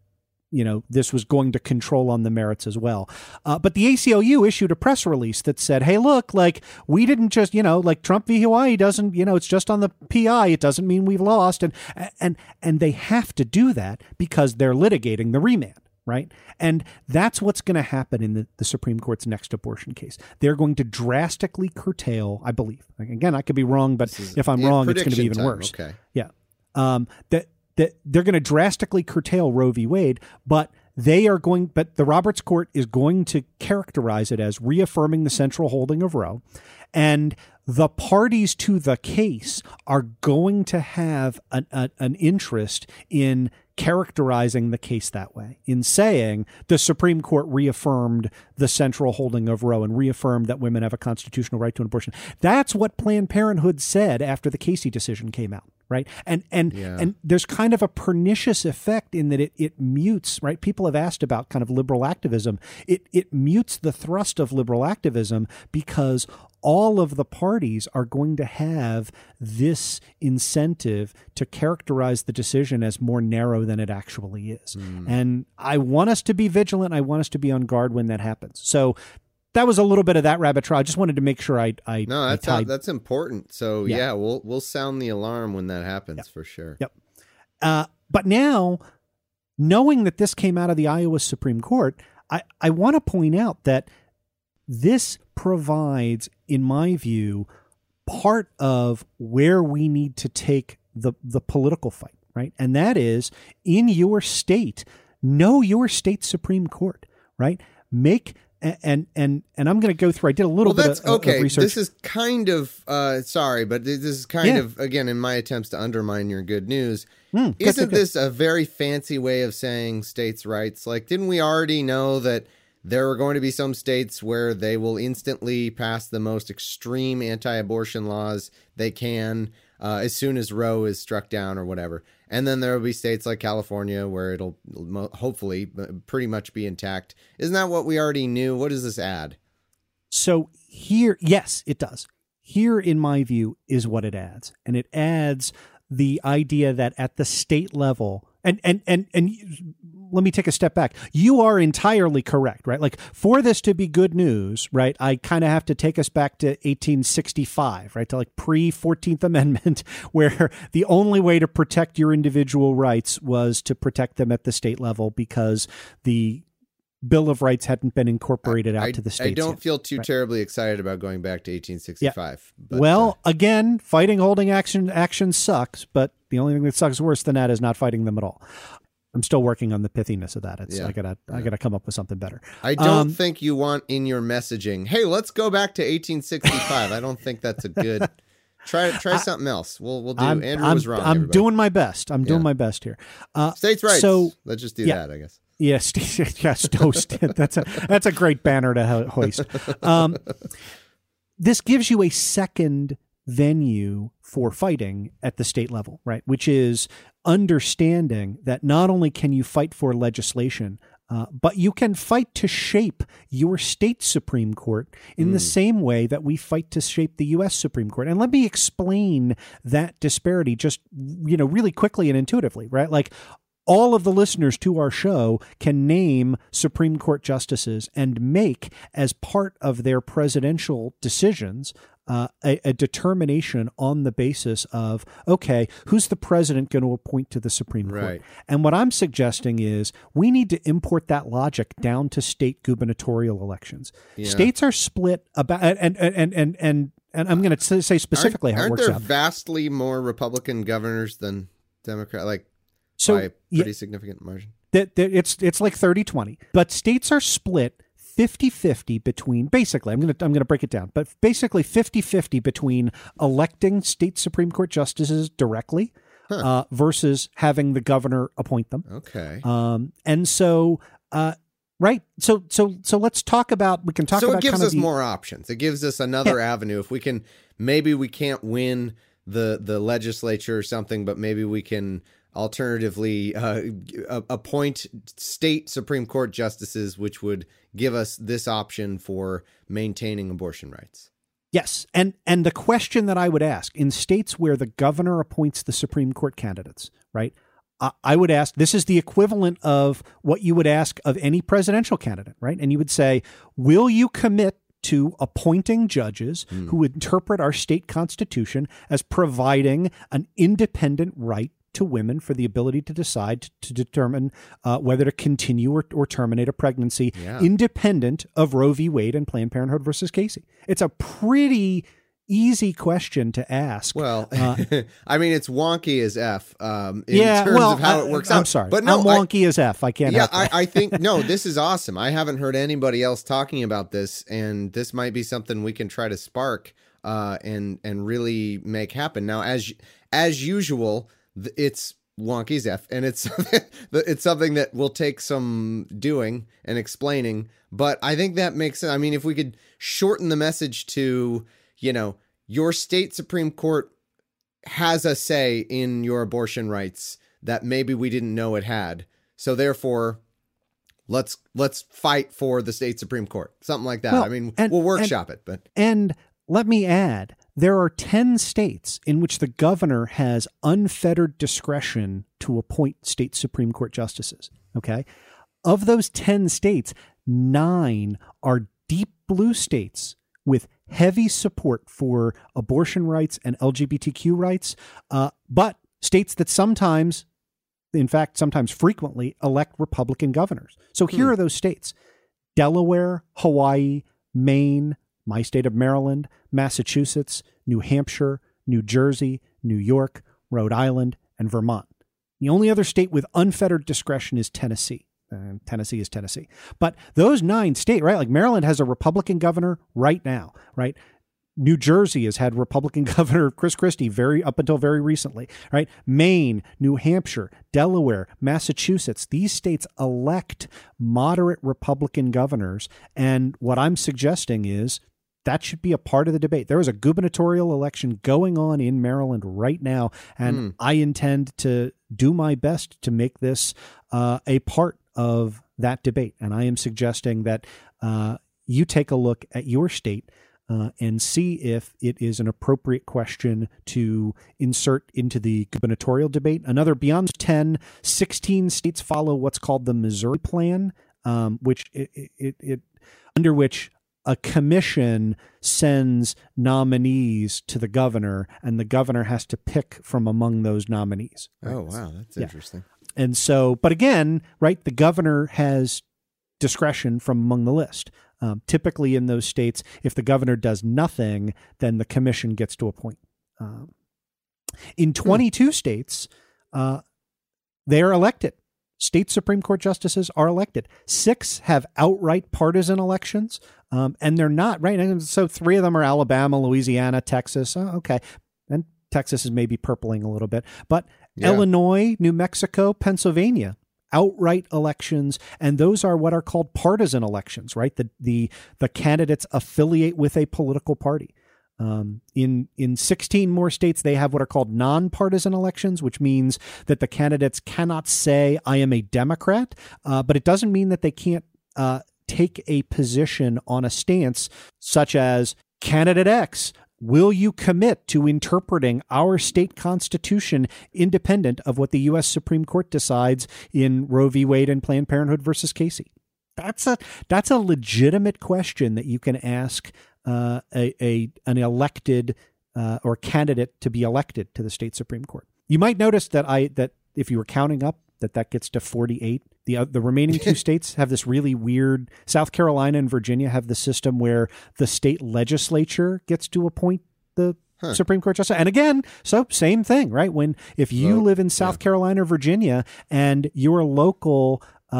this was going to control on the merits as well. But the ACLU issued a press release that said, hey, look, like, we didn't just, like Trump v. Hawaii doesn't, it's just on the PI. It doesn't mean we've lost. And they have to do that because they're litigating the remand, right? And that's what's going to happen in the Supreme Court's next abortion case. They're going to drastically curtail, I believe. Again, I could be wrong, but if I'm wrong, it's going to be even worse.
Okay.
Yeah. That they're going to drastically curtail Roe v. Wade, but the Roberts Court is going to characterize it as reaffirming the central holding of Roe. And the parties to the case are going to have an interest in characterizing the case that way, in saying the Supreme Court reaffirmed the central holding of Roe and reaffirmed that women have a constitutional right to an abortion. That's what Planned Parenthood said after the Casey decision came out. Right. And there's kind of a pernicious effect in that it mutes, right? People have asked about kind of liberal activism. It mutes the thrust of liberal activism because all of the parties are going to have this incentive to characterize the decision as more narrow than it actually is. And I want us to be vigilant. I want us to be on guard when that happens. So that was a little bit of that rabbit trail. I just wanted to make sure
that's important. So yeah, we'll sound the alarm when that happens for sure.
Yep. But now, knowing that this came out of the Iowa Supreme Court, I want to point out that this provides, in my view, part of where we need to take the political fight, right? And that is, in your state, know your state Supreme Court, right? And I'm going to go through. I did a little bit of research.
This is kind of sorry, but this is kind of, again, in my attempts to undermine your good news. Isn't this a very fancy way of saying states' rights? Like, didn't we already know that there are going to be some states where they will instantly pass the most extreme anti-abortion laws they can as soon as Roe is struck down or whatever? And then there will be states like California where it'll hopefully pretty much be intact. Isn't that what we already knew? What does this add?
So here, yes, it does. Here, in my view, is what it adds. And it adds the idea that at the state level, and let me take a step back. You are entirely correct, right? Like, for this to be good news, right, I kind of have to take us back to 1865, right, to like pre-14th Amendment, where the only way to protect your individual rights was to protect them at the state level because the Bill of Rights hadn't been incorporated out to the states.
I don't
yet,
feel too terribly excited about going back to 1865.
Yeah.
But,
well, again, fighting holding action sucks, but the only thing that sucks worse than that is not fighting them at all. I'm still working on the pithiness of that. I gotta come up with something better.
I don't think you want in your messaging, hey, let's go back to 1865. I don't think that's a good. Try something else. We'll do. Andrew was wrong.
I'm doing my best. I'm doing my best here.
States' rights.
So
let's just do that, I guess.
Yes, that's a great banner to hoist. This gives you a second venue for fighting at the state level, right? Which is understanding that not only can you fight for legislation, But you can fight to shape your state Supreme Court in the same way that we fight to shape the U.S. Supreme Court. And let me explain that disparity just, really quickly and intuitively, right? Like, all of the listeners to our show can name Supreme Court justices and make, as part of their presidential decisions, a determination on the basis of, okay, who's the president going to appoint to the Supreme Court?
Right.
And what I'm suggesting is we need to import that logic down to state gubernatorial elections. Yeah. States are split about, and I'm going to say specifically how it works out.
Aren't there vastly more Republican governors than Democrat? By a pretty significant margin.
It's like 30-20. But states are split 50-50 between, basically, I'm going to break it down, but basically 50-50 between electing state Supreme Court justices directly versus having the governor appoint them.
Okay.
And so, right. So let's talk about, we can talk about.
So it gives us more options. It gives us another avenue. If we can, maybe we can't win the legislature or something, but maybe we can alternatively appoint state Supreme Court justices, which would give us this option for maintaining abortion rights.
Yes. And the question that I would ask, in states where the governor appoints the Supreme Court candidates, right? I would ask, this is the equivalent of what you would ask of any presidential candidate, right? And you would say, will you commit to appointing judges who interpret our state constitution as providing an independent right to women for the ability to decide to determine whether to continue or terminate a pregnancy, independent of Roe v. Wade and Planned Parenthood versus Casey? It's a pretty easy question to ask.
Well, I mean, it's wonky as F in terms of how it works out.
I'm sorry,
but no,
I'm wonky as F. I can't.
Yeah, I think, no, this is awesome. I haven't heard anybody else talking about this, and this might be something we can try to spark and really make happen. Now, as usual, it's wonky as F, and it's something that will take some doing and explaining, but I think that makes sense. I mean, if we could shorten the message to, your state Supreme Court has a say in your abortion rights that maybe we didn't know it had. So therefore, let's fight for the state Supreme Court. Something like that. Well, we'll workshop it. But
let me add, there are 10 states in which the governor has unfettered discretion to appoint state Supreme Court justices. Okay. Of those 10 states, 9 are deep blue states with heavy support for abortion rights and LGBTQ rights, but states that sometimes frequently elect Republican governors. So here are those states: Delaware, Hawaii, Maine, my state of Maryland, Massachusetts, New Hampshire, New Jersey, New York, Rhode Island, and Vermont. The only other state with unfettered discretion is Tennessee. Tennessee is Tennessee. But those 9 states, right? Like Maryland has a Republican governor right now, right? New Jersey has had Republican Governor Chris Christie up until very recently, right? Maine, New Hampshire, Delaware, Massachusetts, these states elect moderate Republican governors. And what I'm suggesting is that should be a part of the debate. There is a gubernatorial election going on in Maryland right now, and I intend to do my best to make this a part of that debate. And I am suggesting that you take a look at your state and see if it is an appropriate question to insert into the gubernatorial debate. Another, beyond 10, 16 states follow what's called the Missouri Plan, which under which a commission sends nominees to the governor, and the governor has to pick from among those nominees. Right?
Oh, wow. That's interesting.
And so, but again, right, the governor has discretion from among the list. Typically in those states, if the governor does nothing, then the commission gets to appoint. In 22 states, they are elected. State Supreme Court justices are elected. 6 have outright partisan elections, and they're not, right? And so 3 of them are Alabama, Louisiana, Texas. Oh, okay. And Texas is maybe purpling a little bit. But Illinois, New Mexico, Pennsylvania, outright elections, and those are what are called partisan elections, right? The candidates affiliate with a political party. In 16 more states, they have what are called nonpartisan elections, which means that the candidates cannot say, I am a Democrat, but it doesn't mean that they can't take a position on a stance such as candidate X. Will you commit to interpreting our state constitution independent of what the U.S. Supreme Court decides in Roe v. Wade and Planned Parenthood versus Casey? That's a legitimate question that you can ask an elected or candidate to be elected to the state Supreme Court. You might notice that if you were counting up, that gets to 48. The remaining two states have this really weird. South Carolina and Virginia have the system where the state legislature gets to appoint the Supreme Court justice. And again, so same thing, right? If you live in South Carolina or Virginia and your local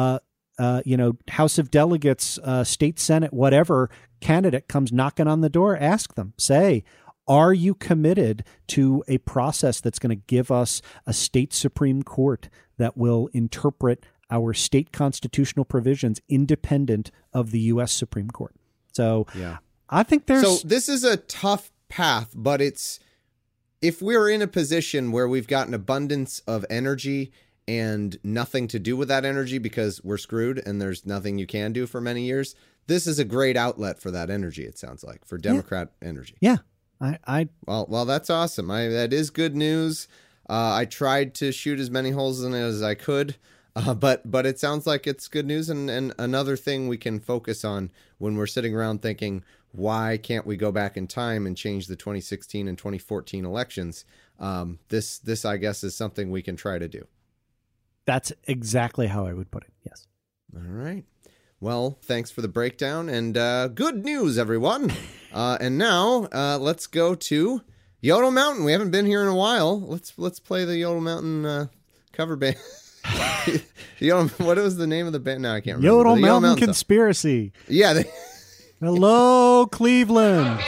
House of Delegates, state Senate, whatever candidate comes knocking on the door, ask them, say, are you committed to a process that's going to give us a state Supreme Court that will interpret our state constitutional provisions independent of the U.S. Supreme Court? So I think
So this is a tough path, but if we're in a position where we've got an abundance of energy and nothing to do with that energy because we're screwed and there's nothing you can do for many years, this is a great outlet for that energy, it sounds like, for Democrat energy.
Yeah.
Well, that's awesome. That is good news. I tried to shoot as many holes in it as I could, but it sounds like it's good news and another thing we can focus on when we're sitting around thinking, why can't we go back in time and change the 2016 and 2014 elections? This, I guess, is something we can try to do.
That's exactly how I would put it. Yes.
All right. Well, thanks for the breakdown and good news, everyone. And now let's go to Yodel Mountain. We haven't been here in a while. Let's play the Yodel Mountain cover band. What was the name of the band? No, I can't remember.
Yodel Mountain Conspiracy.
Yeah.
Hello, Cleveland.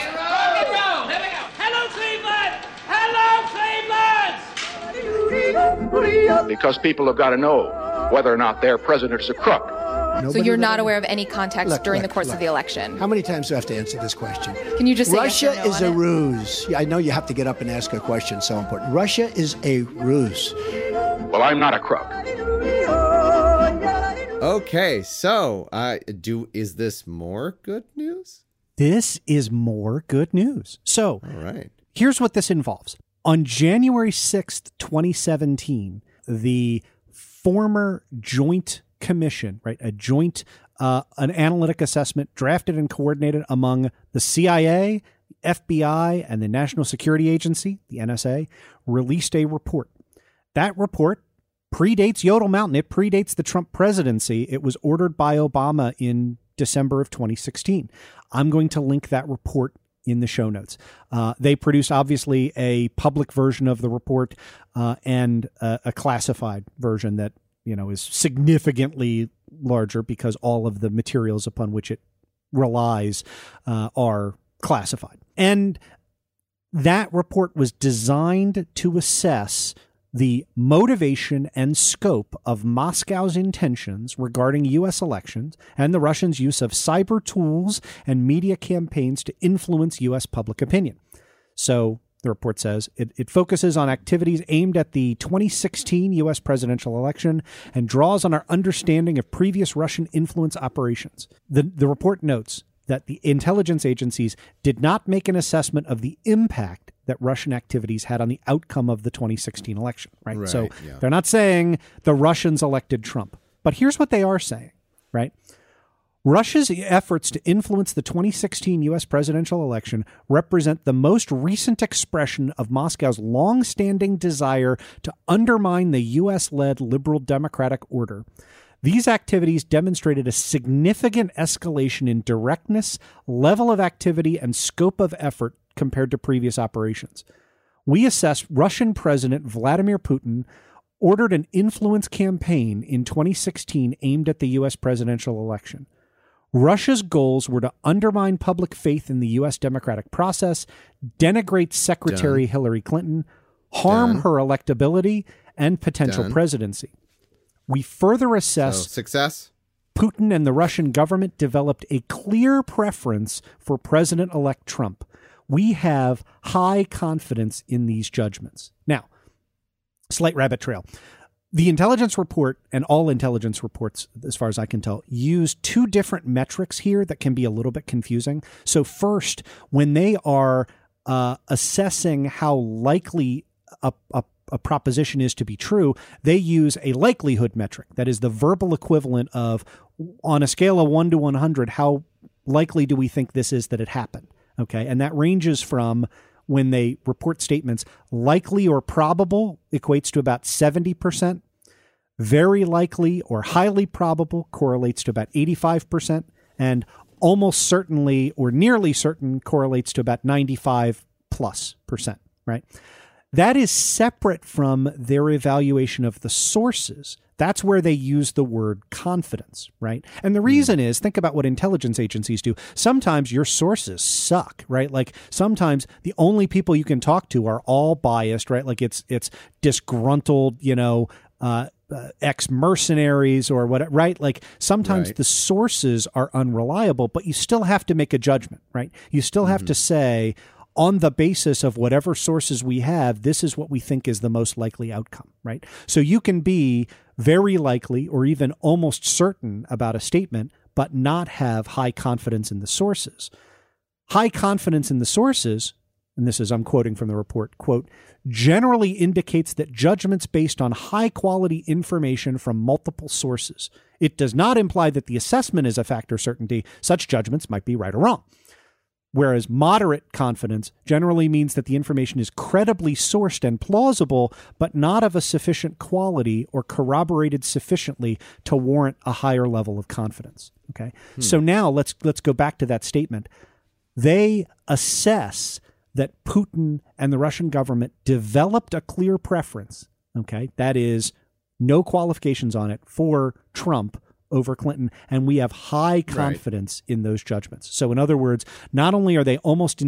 Because people have got to know whether or not their president's a crook.
So you're not aware of any context during the course of the election?
How many times do I have to answer this question?
Can you just say
Russia
yes or no
is
on
a
it?
ruse. Yeah, I know you have to get up and ask a question, so important. Russia is a ruse.
Well, I'm not a crook.
Okay, so is this more good news?
This is more good news. So,
all right. Here's
what this involves. On January 6th, 2017, the former Joint Commission, right, a joint, an analytic assessment drafted and coordinated among the CIA, FBI, and the National Security Agency, the NSA, released a report. That report predates Yodel Mountain. It predates the Trump presidency. It was ordered by Obama in December of 2016. I'm going to link that report in the show notes. They produced, obviously, a public version of the report and a classified version that, is significantly larger because all of the materials upon which it relies are classified. And that report was designed to assess the motivation and scope of Moscow's intentions regarding U.S. elections and the Russians' use of cyber tools and media campaigns to influence U.S. public opinion. So the report says it focuses on activities aimed at the 2016 U.S. presidential election and draws on our understanding of previous Russian influence operations. The report notes that the intelligence agencies did not make an assessment of the impact that Russian activities had on the outcome of the 2016 election, right? So they're not saying the Russians elected Trump, but here's what they are saying, right? Russia's efforts to influence the 2016 U.S. presidential election represent the most recent expression of Moscow's long-standing desire to undermine the U.S.-led liberal democratic order. These activities demonstrated a significant escalation in directness, level of activity, and scope of effort compared to previous operations. We assess Russian President Vladimir Putin ordered an influence campaign in 2016 aimed at the U.S. presidential election. Russia's goals were to undermine public faith in the U.S. democratic process, denigrate Secretary Hillary Clinton, harm her electability, and potential presidency. We further assessed
success.
Putin and the Russian government developed a clear preference for President-elect Trump. we have high confidence in these judgments. Now, slight rabbit trail. The intelligence report and all intelligence reports, as far as I can tell, use two different metrics here that can be a little bit confusing. So first, when they are assessing how likely a proposition is to be true, they use a likelihood metric. That is the verbal equivalent of, on a scale of 1 to 100, how likely do we think this is that it happened? Okay. And that ranges from, when they report statements, likely or probable equates to about 70%. Very likely or highly probable correlates to about 85%. And almost certainly or nearly certain correlates to about 95+%, right? That is separate from their evaluation of the sources. That's where they use the word confidence, right? And the reason is, think about what intelligence agencies do. Sometimes your sources suck, right? Like sometimes the only people you can talk to are all biased, right? Like it's disgruntled, ex-mercenaries or what, right? Like sometimes the sources are unreliable, but you still have to make a judgment, right? You still have to say, on the basis of whatever sources we have, this is what we think is the most likely outcome, right? So you can be very likely or even almost certain about a statement, but not have high confidence in the sources. High confidence in the sources, and this is, I'm quoting from the report, quote, generally indicates that judgments based on high quality information from multiple sources. It does not imply that the assessment is a factor certainty. Such judgments might be right or wrong. Whereas moderate confidence generally means that the information is credibly sourced and plausible, but not of a sufficient quality or corroborated sufficiently to warrant a higher level of confidence. Okay. So now let's go back to that statement. They assess that Putin and the Russian government developed a clear preference. Okay. That is, no qualifications on it, for Trump over Clinton, and we have high confidence in those judgments. So in other words, not only are they almost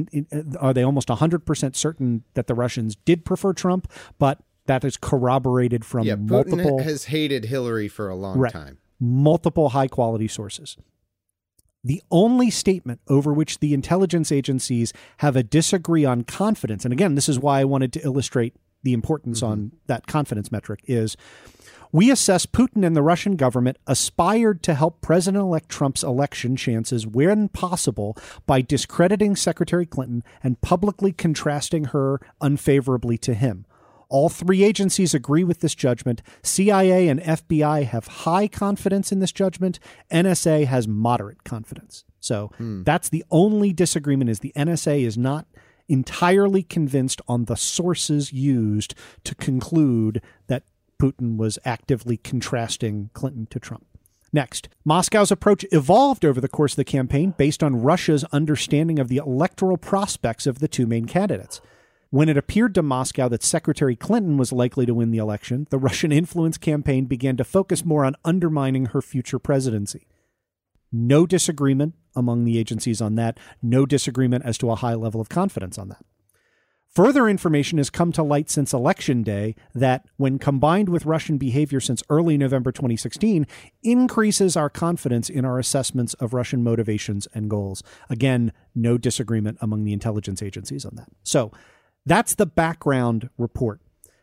100% certain that the Russians did prefer Trump, but that is corroborated from multiple...
Putin has hated Hillary for a long time.
Multiple high-quality sources. The only statement over which the intelligence agencies have a disagree on confidence, and again, this is why I wanted to illustrate the importance on that confidence metric, is... We assess Putin and the Russian government aspired to help President-elect Trump's election chances when possible by discrediting Secretary Clinton and publicly contrasting her unfavorably to him. All three agencies agree with this judgment. CIA and FBI have high confidence in this judgment. NSA has moderate confidence. So that's the only disagreement, is the NSA is not entirely convinced on the sources used to conclude that Putin was actively contrasting Clinton to Trump. Next, Moscow's approach evolved over the course of the campaign based on Russia's understanding of the electoral prospects of the two main candidates. When it appeared to Moscow that Secretary Clinton was likely to win the election, the Russian influence campaign began to focus more on undermining her future presidency. No disagreement among the agencies on that. No disagreement as to a high level of confidence on that. Further information has come to light since Election Day that, when combined with Russian behavior since early November 2016, increases our confidence in our assessments of Russian motivations and goals. Again, no disagreement among the intelligence agencies on that. So that's the background report.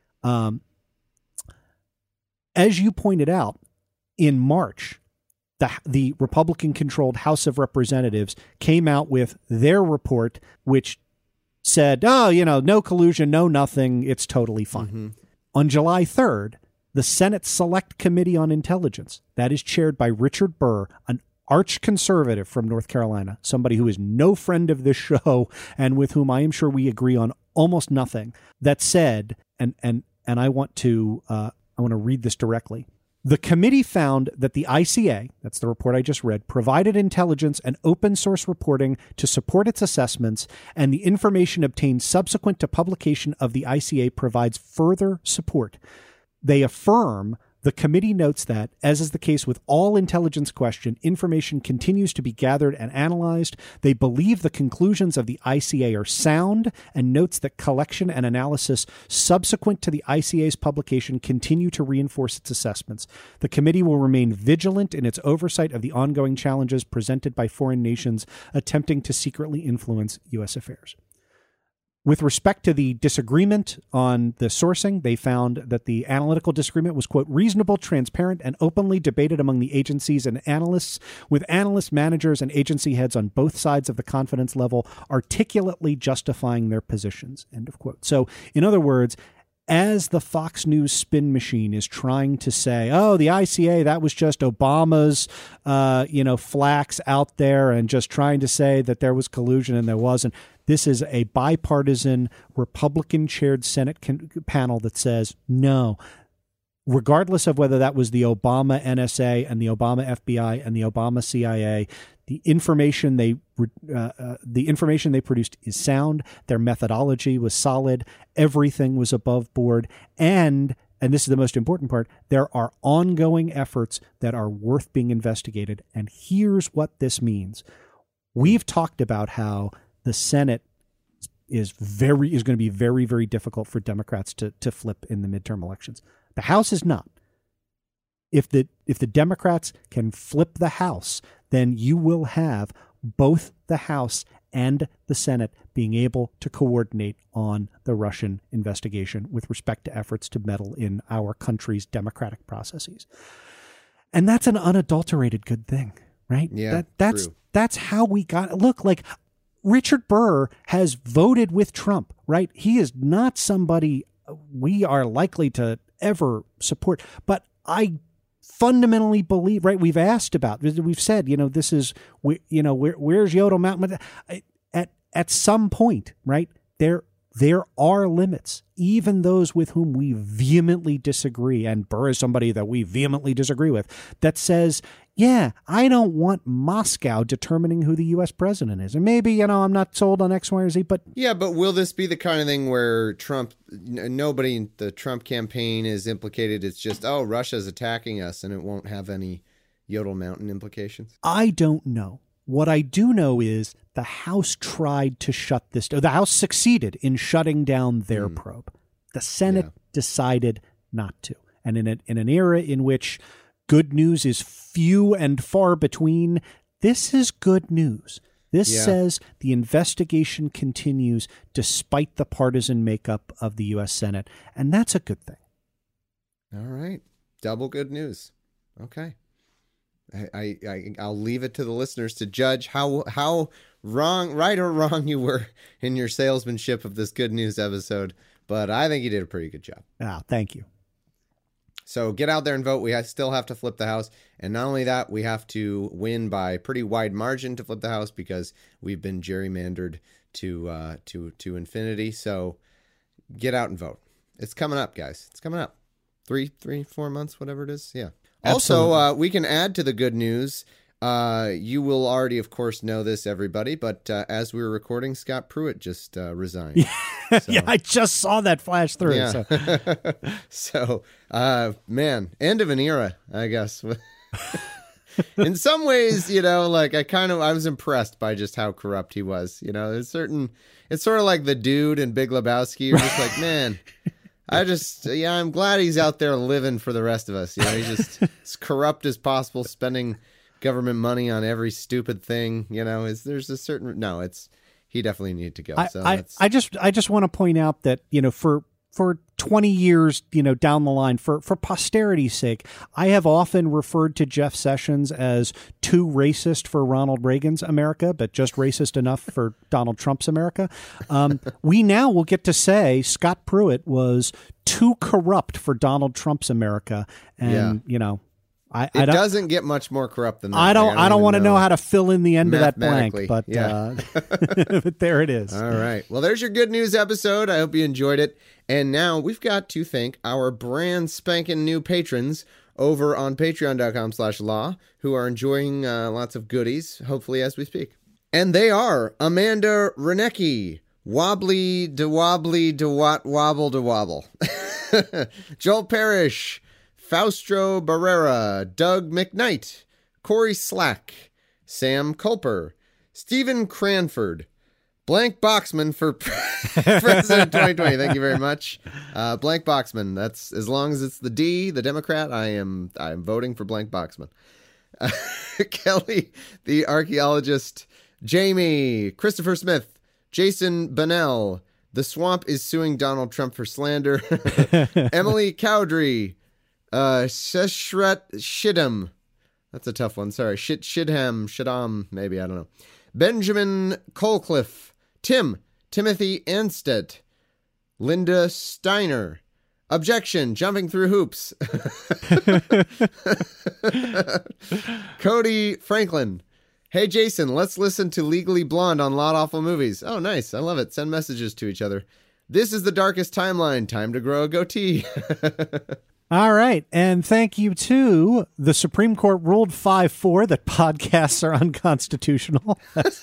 As you pointed out, in March, the Republican-controlled House of Representatives came out with their report, which said, no collusion, no nothing, it's totally fine. On July 3rd, the Senate Select Committee on Intelligence, that is chaired by Richard Burr, an arch conservative from North Carolina, somebody who is no friend of this show and with whom I am sure we agree on almost nothing, that said, and I want to read this directly. The committee found that the ICA, that's the report I just read, provided intelligence and open source reporting to support its assessments, and the information obtained subsequent to publication of the ICA provides further support. They affirm The committee notes that, as is the case with all intelligence question, information continues to be gathered and analyzed. They believe the conclusions of the ICA are sound and notes that collection and analysis subsequent to the ICA's publication continue to reinforce its assessments. The committee will remain vigilant in its oversight of the ongoing challenges presented by foreign nations attempting to secretly influence U.S. affairs. With respect to the disagreement on the sourcing, they found that the analytical disagreement was, quote, reasonable, transparent, and openly debated among the agencies and analysts, with analysts, managers, and agency heads on both sides of the confidence level articulately justifying their positions, end of quote. So, in other words, as the Fox News spin machine is trying to say, oh, the ICA, that was just Obama's, flax out there and just trying to say that there was collusion and there wasn't. This is a bipartisan Republican-chaired Senate panel that says, no, regardless of whether that was the Obama NSA and the Obama FBI and the Obama CIA, the information they produced is sound. Their methodology was solid. Everything was above board. And this is the most important part, there are ongoing efforts that are worth being investigated. And here's what this means. We've talked about how the Senate is going to be very, very difficult for Democrats to flip in the midterm elections. The House is not. If the Democrats can flip the House, then you will have both the House and the Senate being able to coordinate on the Russian investigation with respect to efforts to meddle in our country's democratic processes. And that's an unadulterated good thing, right?
Yeah,
that's how we got. Look, like Richard Burr has voted with Trump, right? He is not somebody we are likely to ever support, but I fundamentally believe, right? We've said, this is, where's Yodel Mountain? At some point, right? There are limits, even those with whom we vehemently disagree. And Burr is somebody that we vehemently disagree with, that says, yeah, I don't want Moscow determining who the U.S. president is. And maybe, I'm not sold on X, Y, or Z, but...
Yeah, but will this be the kind of thing where nobody in the Trump campaign is implicated? It's just, oh, Russia's attacking us, and it won't have any Yodel Mountain implications?
I don't know. What I do know is the House tried to shut this down. The House succeeded in shutting down their probe. The Senate decided not to. And in an era in which good news is few and far between, this is good news. This says the investigation continues despite the partisan makeup of the U.S. Senate. And that's a good thing.
All right. Double good news. Okay. I'll leave it to the listeners to judge how right or wrong you were in your salesmanship of this good news episode. But I think you did a pretty good job.
Thank you.
So get out there and vote. We still have to flip the House. And not only that, we have to win by a pretty wide margin to flip the House because we've been gerrymandered to infinity. So get out and vote. It's coming up, guys. It's coming up. 4 months, whatever it is. Yeah.
Absolutely.
Also, we can add to the good news. You will already, of course, know this, everybody. But as we were recording, Scott Pruitt just resigned.
So, yeah, I just saw that flash through.
Yeah. So, man, end of an era, I guess. In some ways, I was impressed by just how corrupt he was. It's sort of like the dude in Big Lebowski. You're just like, man, I'm glad he's out there living for the rest of us. He's just as corrupt as possible, spending government money on every stupid thing. There's a certain, he definitely needed to go.
I just want to point out that, for 20 years, down the line, for posterity's sake, I have often referred to Jeff Sessions as too racist for Ronald Reagan's America, but just racist enough for Donald Trump's America. We now will get to say Scott Pruitt was too corrupt for Donald Trump's America. And,
it doesn't get much more corrupt than that.
I don't want to know how to fill in the end of that blank, but but there it is.
All right. Well, there's your good news episode. I hope you enjoyed it. And now we've got to thank our brand spanking new patrons over on patreon.com/law who are enjoying lots of goodies, hopefully as we speak. And they are Amanda Renecki, Wobbly de Wobbly de Wat Wobble de Wobble, Joel Parrish, Faustro Barrera, Doug McKnight, Corey Slack, Sam Culper, Stephen Cranford, Blank Boxman for President 2020. Thank you very much. Blank Boxman. That's as long as it's the D, the Democrat, I am voting for Blank Boxman. Kelly, the archaeologist, Jamie, Christopher Smith, Jason Bennell, The Swamp is suing Donald Trump for slander. Emily Cowdery. Sheshret Shidham. That's a tough one. Sorry. Shidham, maybe. I don't know. Benjamin Colcliffe. Timothy Anstedt. Linda Steiner. Objection, jumping through hoops. Cody Franklin. Hey, Jason, let's listen to Legally Blonde on Lot Awful Movies. Oh, nice. I love it. Send messages to each other. This is the darkest timeline. Time to grow a goatee.
All right. And thank you to the Supreme Court ruled 5-4 that podcasts are unconstitutional.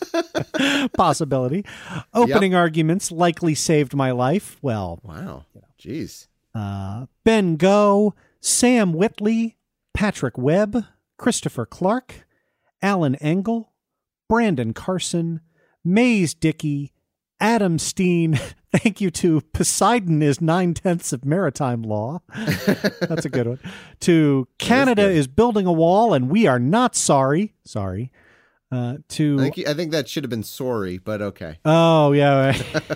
Possibility. Opening arguments likely saved my life. Well,
wow. Jeez.
Ben Go, Sam Whitley, Patrick Webb, Christopher Clark, Alan Engel, Brandon Carson, Maze Dickey, Adam Steen. Thank you to Poseidon is 9/10 of maritime law. That's a good one. To Canada is building a wall and we are not sorry. Sorry. I
think that should have been sorry, but okay.
Oh, yeah.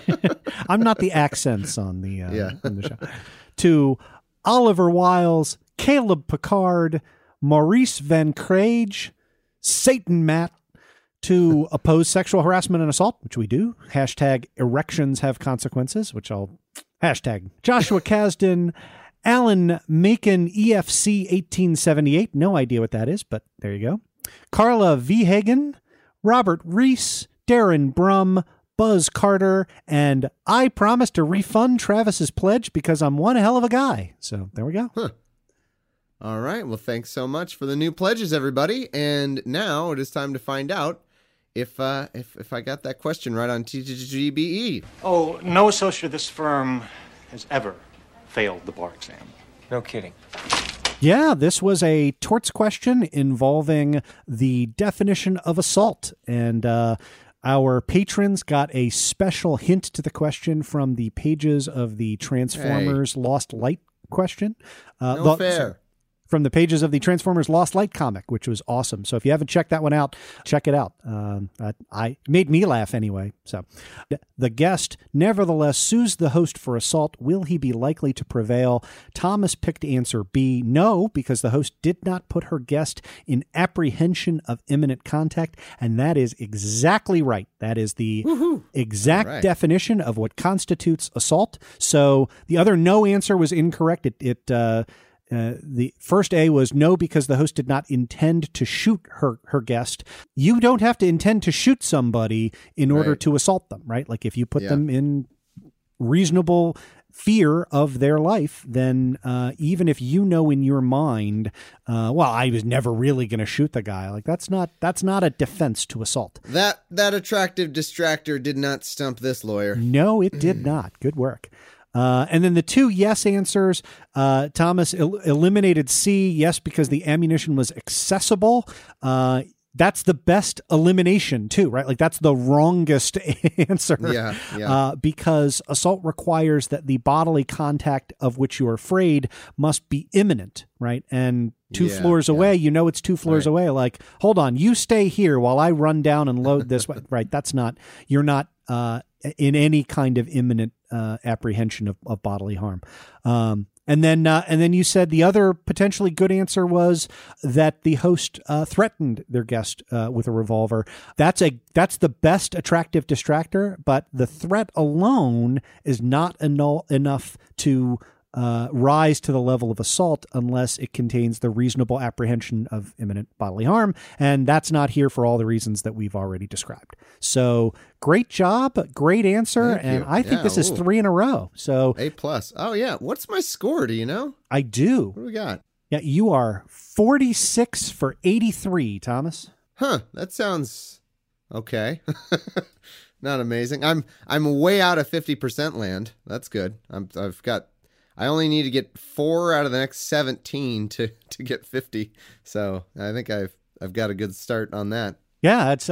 I'm not the accents on the show. To Oliver Wiles, Caleb Picard, Maurice Van Crage, Satan Matt. To oppose sexual harassment and assault, which we do. Hashtag erections have consequences, which I'll hashtag. Joshua Kasdan, Alan Macon, EFC 1878. No idea what that is, but there you go. Carla V. Hagen, Robert Reese, Darren Brum, Buzz Carter, and I promise to refund Travis's pledge because I'm one hell of a guy. So there we go.
Huh. All right. Well, thanks so much for the new pledges, everybody. And now it is time to find out if I got that question right on TGBE.
Oh, no associate of this firm has ever failed the bar exam.
No kidding.
Yeah, this was a torts question involving the definition of assault. And our patrons got a special hint to the question from the pages of the Transformers Lost Light question.
No fair.
From the pages of the Transformers Lost Light comic, which was awesome. So if you haven't checked that one out, check it out. I made me laugh anyway. So the guest nevertheless sues the host for assault. Will he be likely to prevail? Thomas picked answer B, no, because the host did not put her guest in apprehension of imminent contact. And that is exactly right. That is the exact definition of what constitutes assault. So the other no answer was incorrect. The first A was no, because the host did not intend to shoot her guest. You don't have to intend to shoot somebody in order to assault them, right? Like if you put them in reasonable fear of their life, then even if you know in your mind, well, I was never really going to shoot the guy. Like that's not a defense to assault.
That attractive distractor did not stump this lawyer.
No, it did not. Good work. And then the two yes answers, Thomas eliminated C, yes, because the ammunition was accessible. That's the best elimination too, right? Like that's the wrongest answer. Because assault requires that the bodily contact of which you're afraid must be imminent, right? And two floors away, you know it's 2 floors away. Like, hold on, you stay here while I run down and load this way. Right? You're not in any kind of imminent apprehension of bodily harm. And then you said the other potentially good answer was that the host threatened their guest with a revolver. That's the best attractive distractor, but the threat alone is not enough to rise to the level of assault unless it contains the reasonable apprehension of imminent bodily harm. And that's not here for all the reasons that we've already described. So great job. Great answer. And I think this is 3 in a row. So
A+. Oh yeah. What's my score? Do you know?
I do.
What do we got?
Yeah. You are 46 for 83, Thomas.
Huh. That sounds okay. Not amazing. I'm way out of 50% land. That's good. I only need to get 4 out of the next 17 to get 50. So I think I've got a good start on that.
Yeah, that's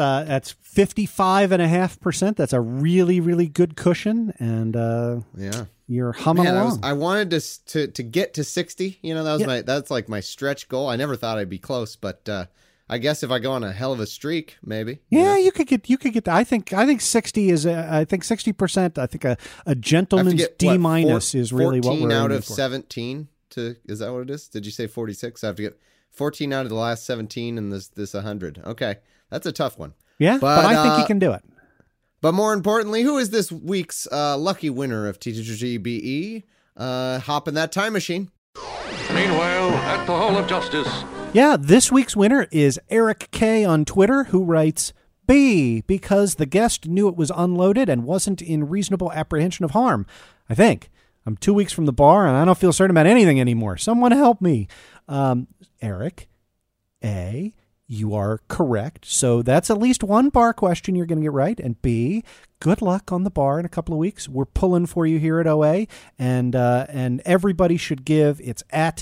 55.5%. That's a really, really good cushion. And you're humming along.
I wanted to get to 60. You know, that's like my stretch goal. I never thought I'd be close, but I guess if I go on a hell of a streak, maybe.
Yeah, you could get. I think 60 is. I think 60%. I think a gentleman's D minus is really what we're
14 out of
for.
17. Is that what it is? Did you say 46? I have to get 14 out of the last 17 and this 100. Okay, that's a tough one.
Yeah, but I think you can do it.
But more importantly, who is this week's lucky winner of TTGBE? Hop in that time machine.
Meanwhile, at the Hall of Justice.
Yeah, this week's winner is Eric K. on Twitter, who writes, B, because the guest knew it was unloaded and wasn't in reasonable apprehension of harm. I think. I'm 2 weeks from the bar, and I don't feel certain about anything anymore. Someone help me. Eric, A, you are correct. So that's at least one bar question you're going to get right. And B, good luck on the bar in a couple of weeks. We're pulling for you here at OA, and everybody should give. It's at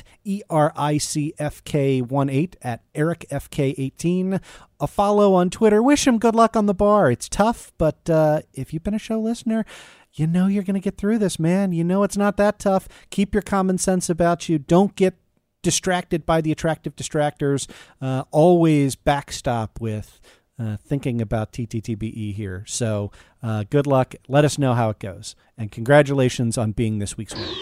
ERICFK18 at EricFK18. A follow on Twitter. Wish him good luck on the bar. It's tough, but if you've been a show listener, you know you're going to get through this, man. You know it's not that tough. Keep your common sense about you. Don't get distracted by the attractive distractors. Always backstop with thinking about TTTBE here. So good luck. Let us know how it goes. And congratulations on being this week's winner.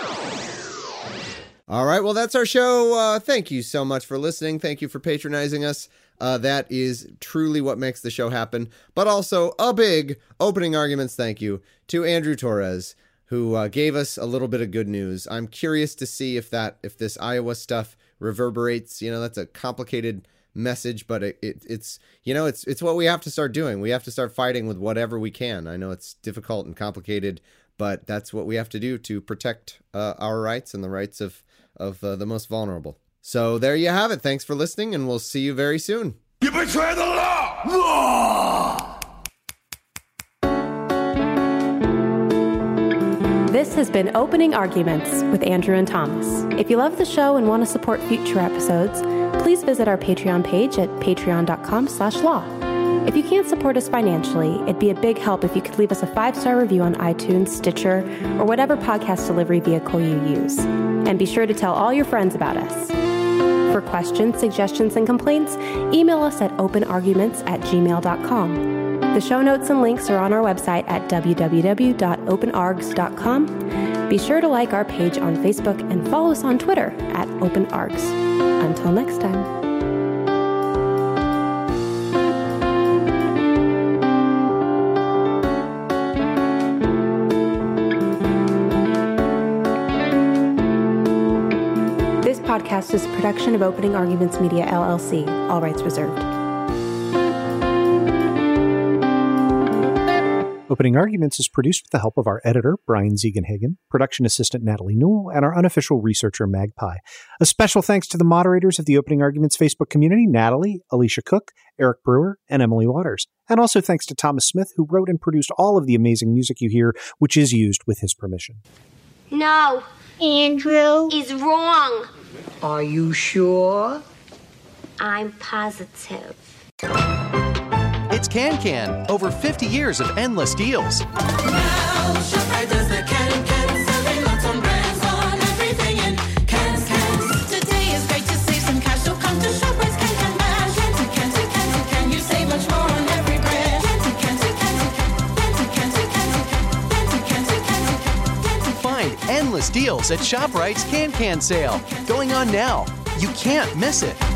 All right, well, that's our show. Thank you so much for listening. Thank you for patronizing us. That is truly what makes the show happen. But also a big opening arguments thank you to Andrew Torres, who gave us a little bit of good news. I'm curious to see if this Iowa stuff reverberates. You know, that's a complicated message, but it's what we have to start doing. We have to start fighting with whatever we can. I know it's difficult and complicated, but that's what we have to do to protect our rights and the rights of the most vulnerable. So there you have it. Thanks for listening, and we'll see you very soon.
You betray the law!
This has been Opening Arguments with Andrew and Thomas. If you love the show and want to support future episodes, please visit our Patreon page at patreon.com/law. If you can't support us financially, it'd be a big help if you could leave us a 5-star review on iTunes, Stitcher, or whatever podcast delivery vehicle you use. And be sure to tell all your friends about us. For questions, suggestions, and complaints, email us at openarguments@gmail.com. The show notes and links are on our website at www.openargs.com. Be sure to like our page on Facebook and follow us on Twitter at OpenArgs. Until next time. This podcast is a production of Opening Arguments Media, LLC. All rights reserved.
Opening Arguments is produced with the help of our editor, Brian Ziegenhagen, production assistant Natalie Newell, and our unofficial researcher, Magpie. A special thanks to the moderators of the Opening Arguments Facebook community, Natalie, Alicia Cook, Eric Brewer, and Emily Waters. And also thanks to Thomas Smith, who wrote and produced all of the amazing music you hear, which is used with his permission.
No. Andrew is wrong.
Are you sure?
I'm positive.
It's Can-Can. Over 50 years of endless deals.
Now, ShopRite does the Can-Can, serving lots on brands on everything in cans. Today is great to save some cash, so come to ShopRite's Can-Can Bash. Can, you save much more on every brand. Can.
Find endless deals at ShopRite's Can-Can sale. Going on now. You can't miss it.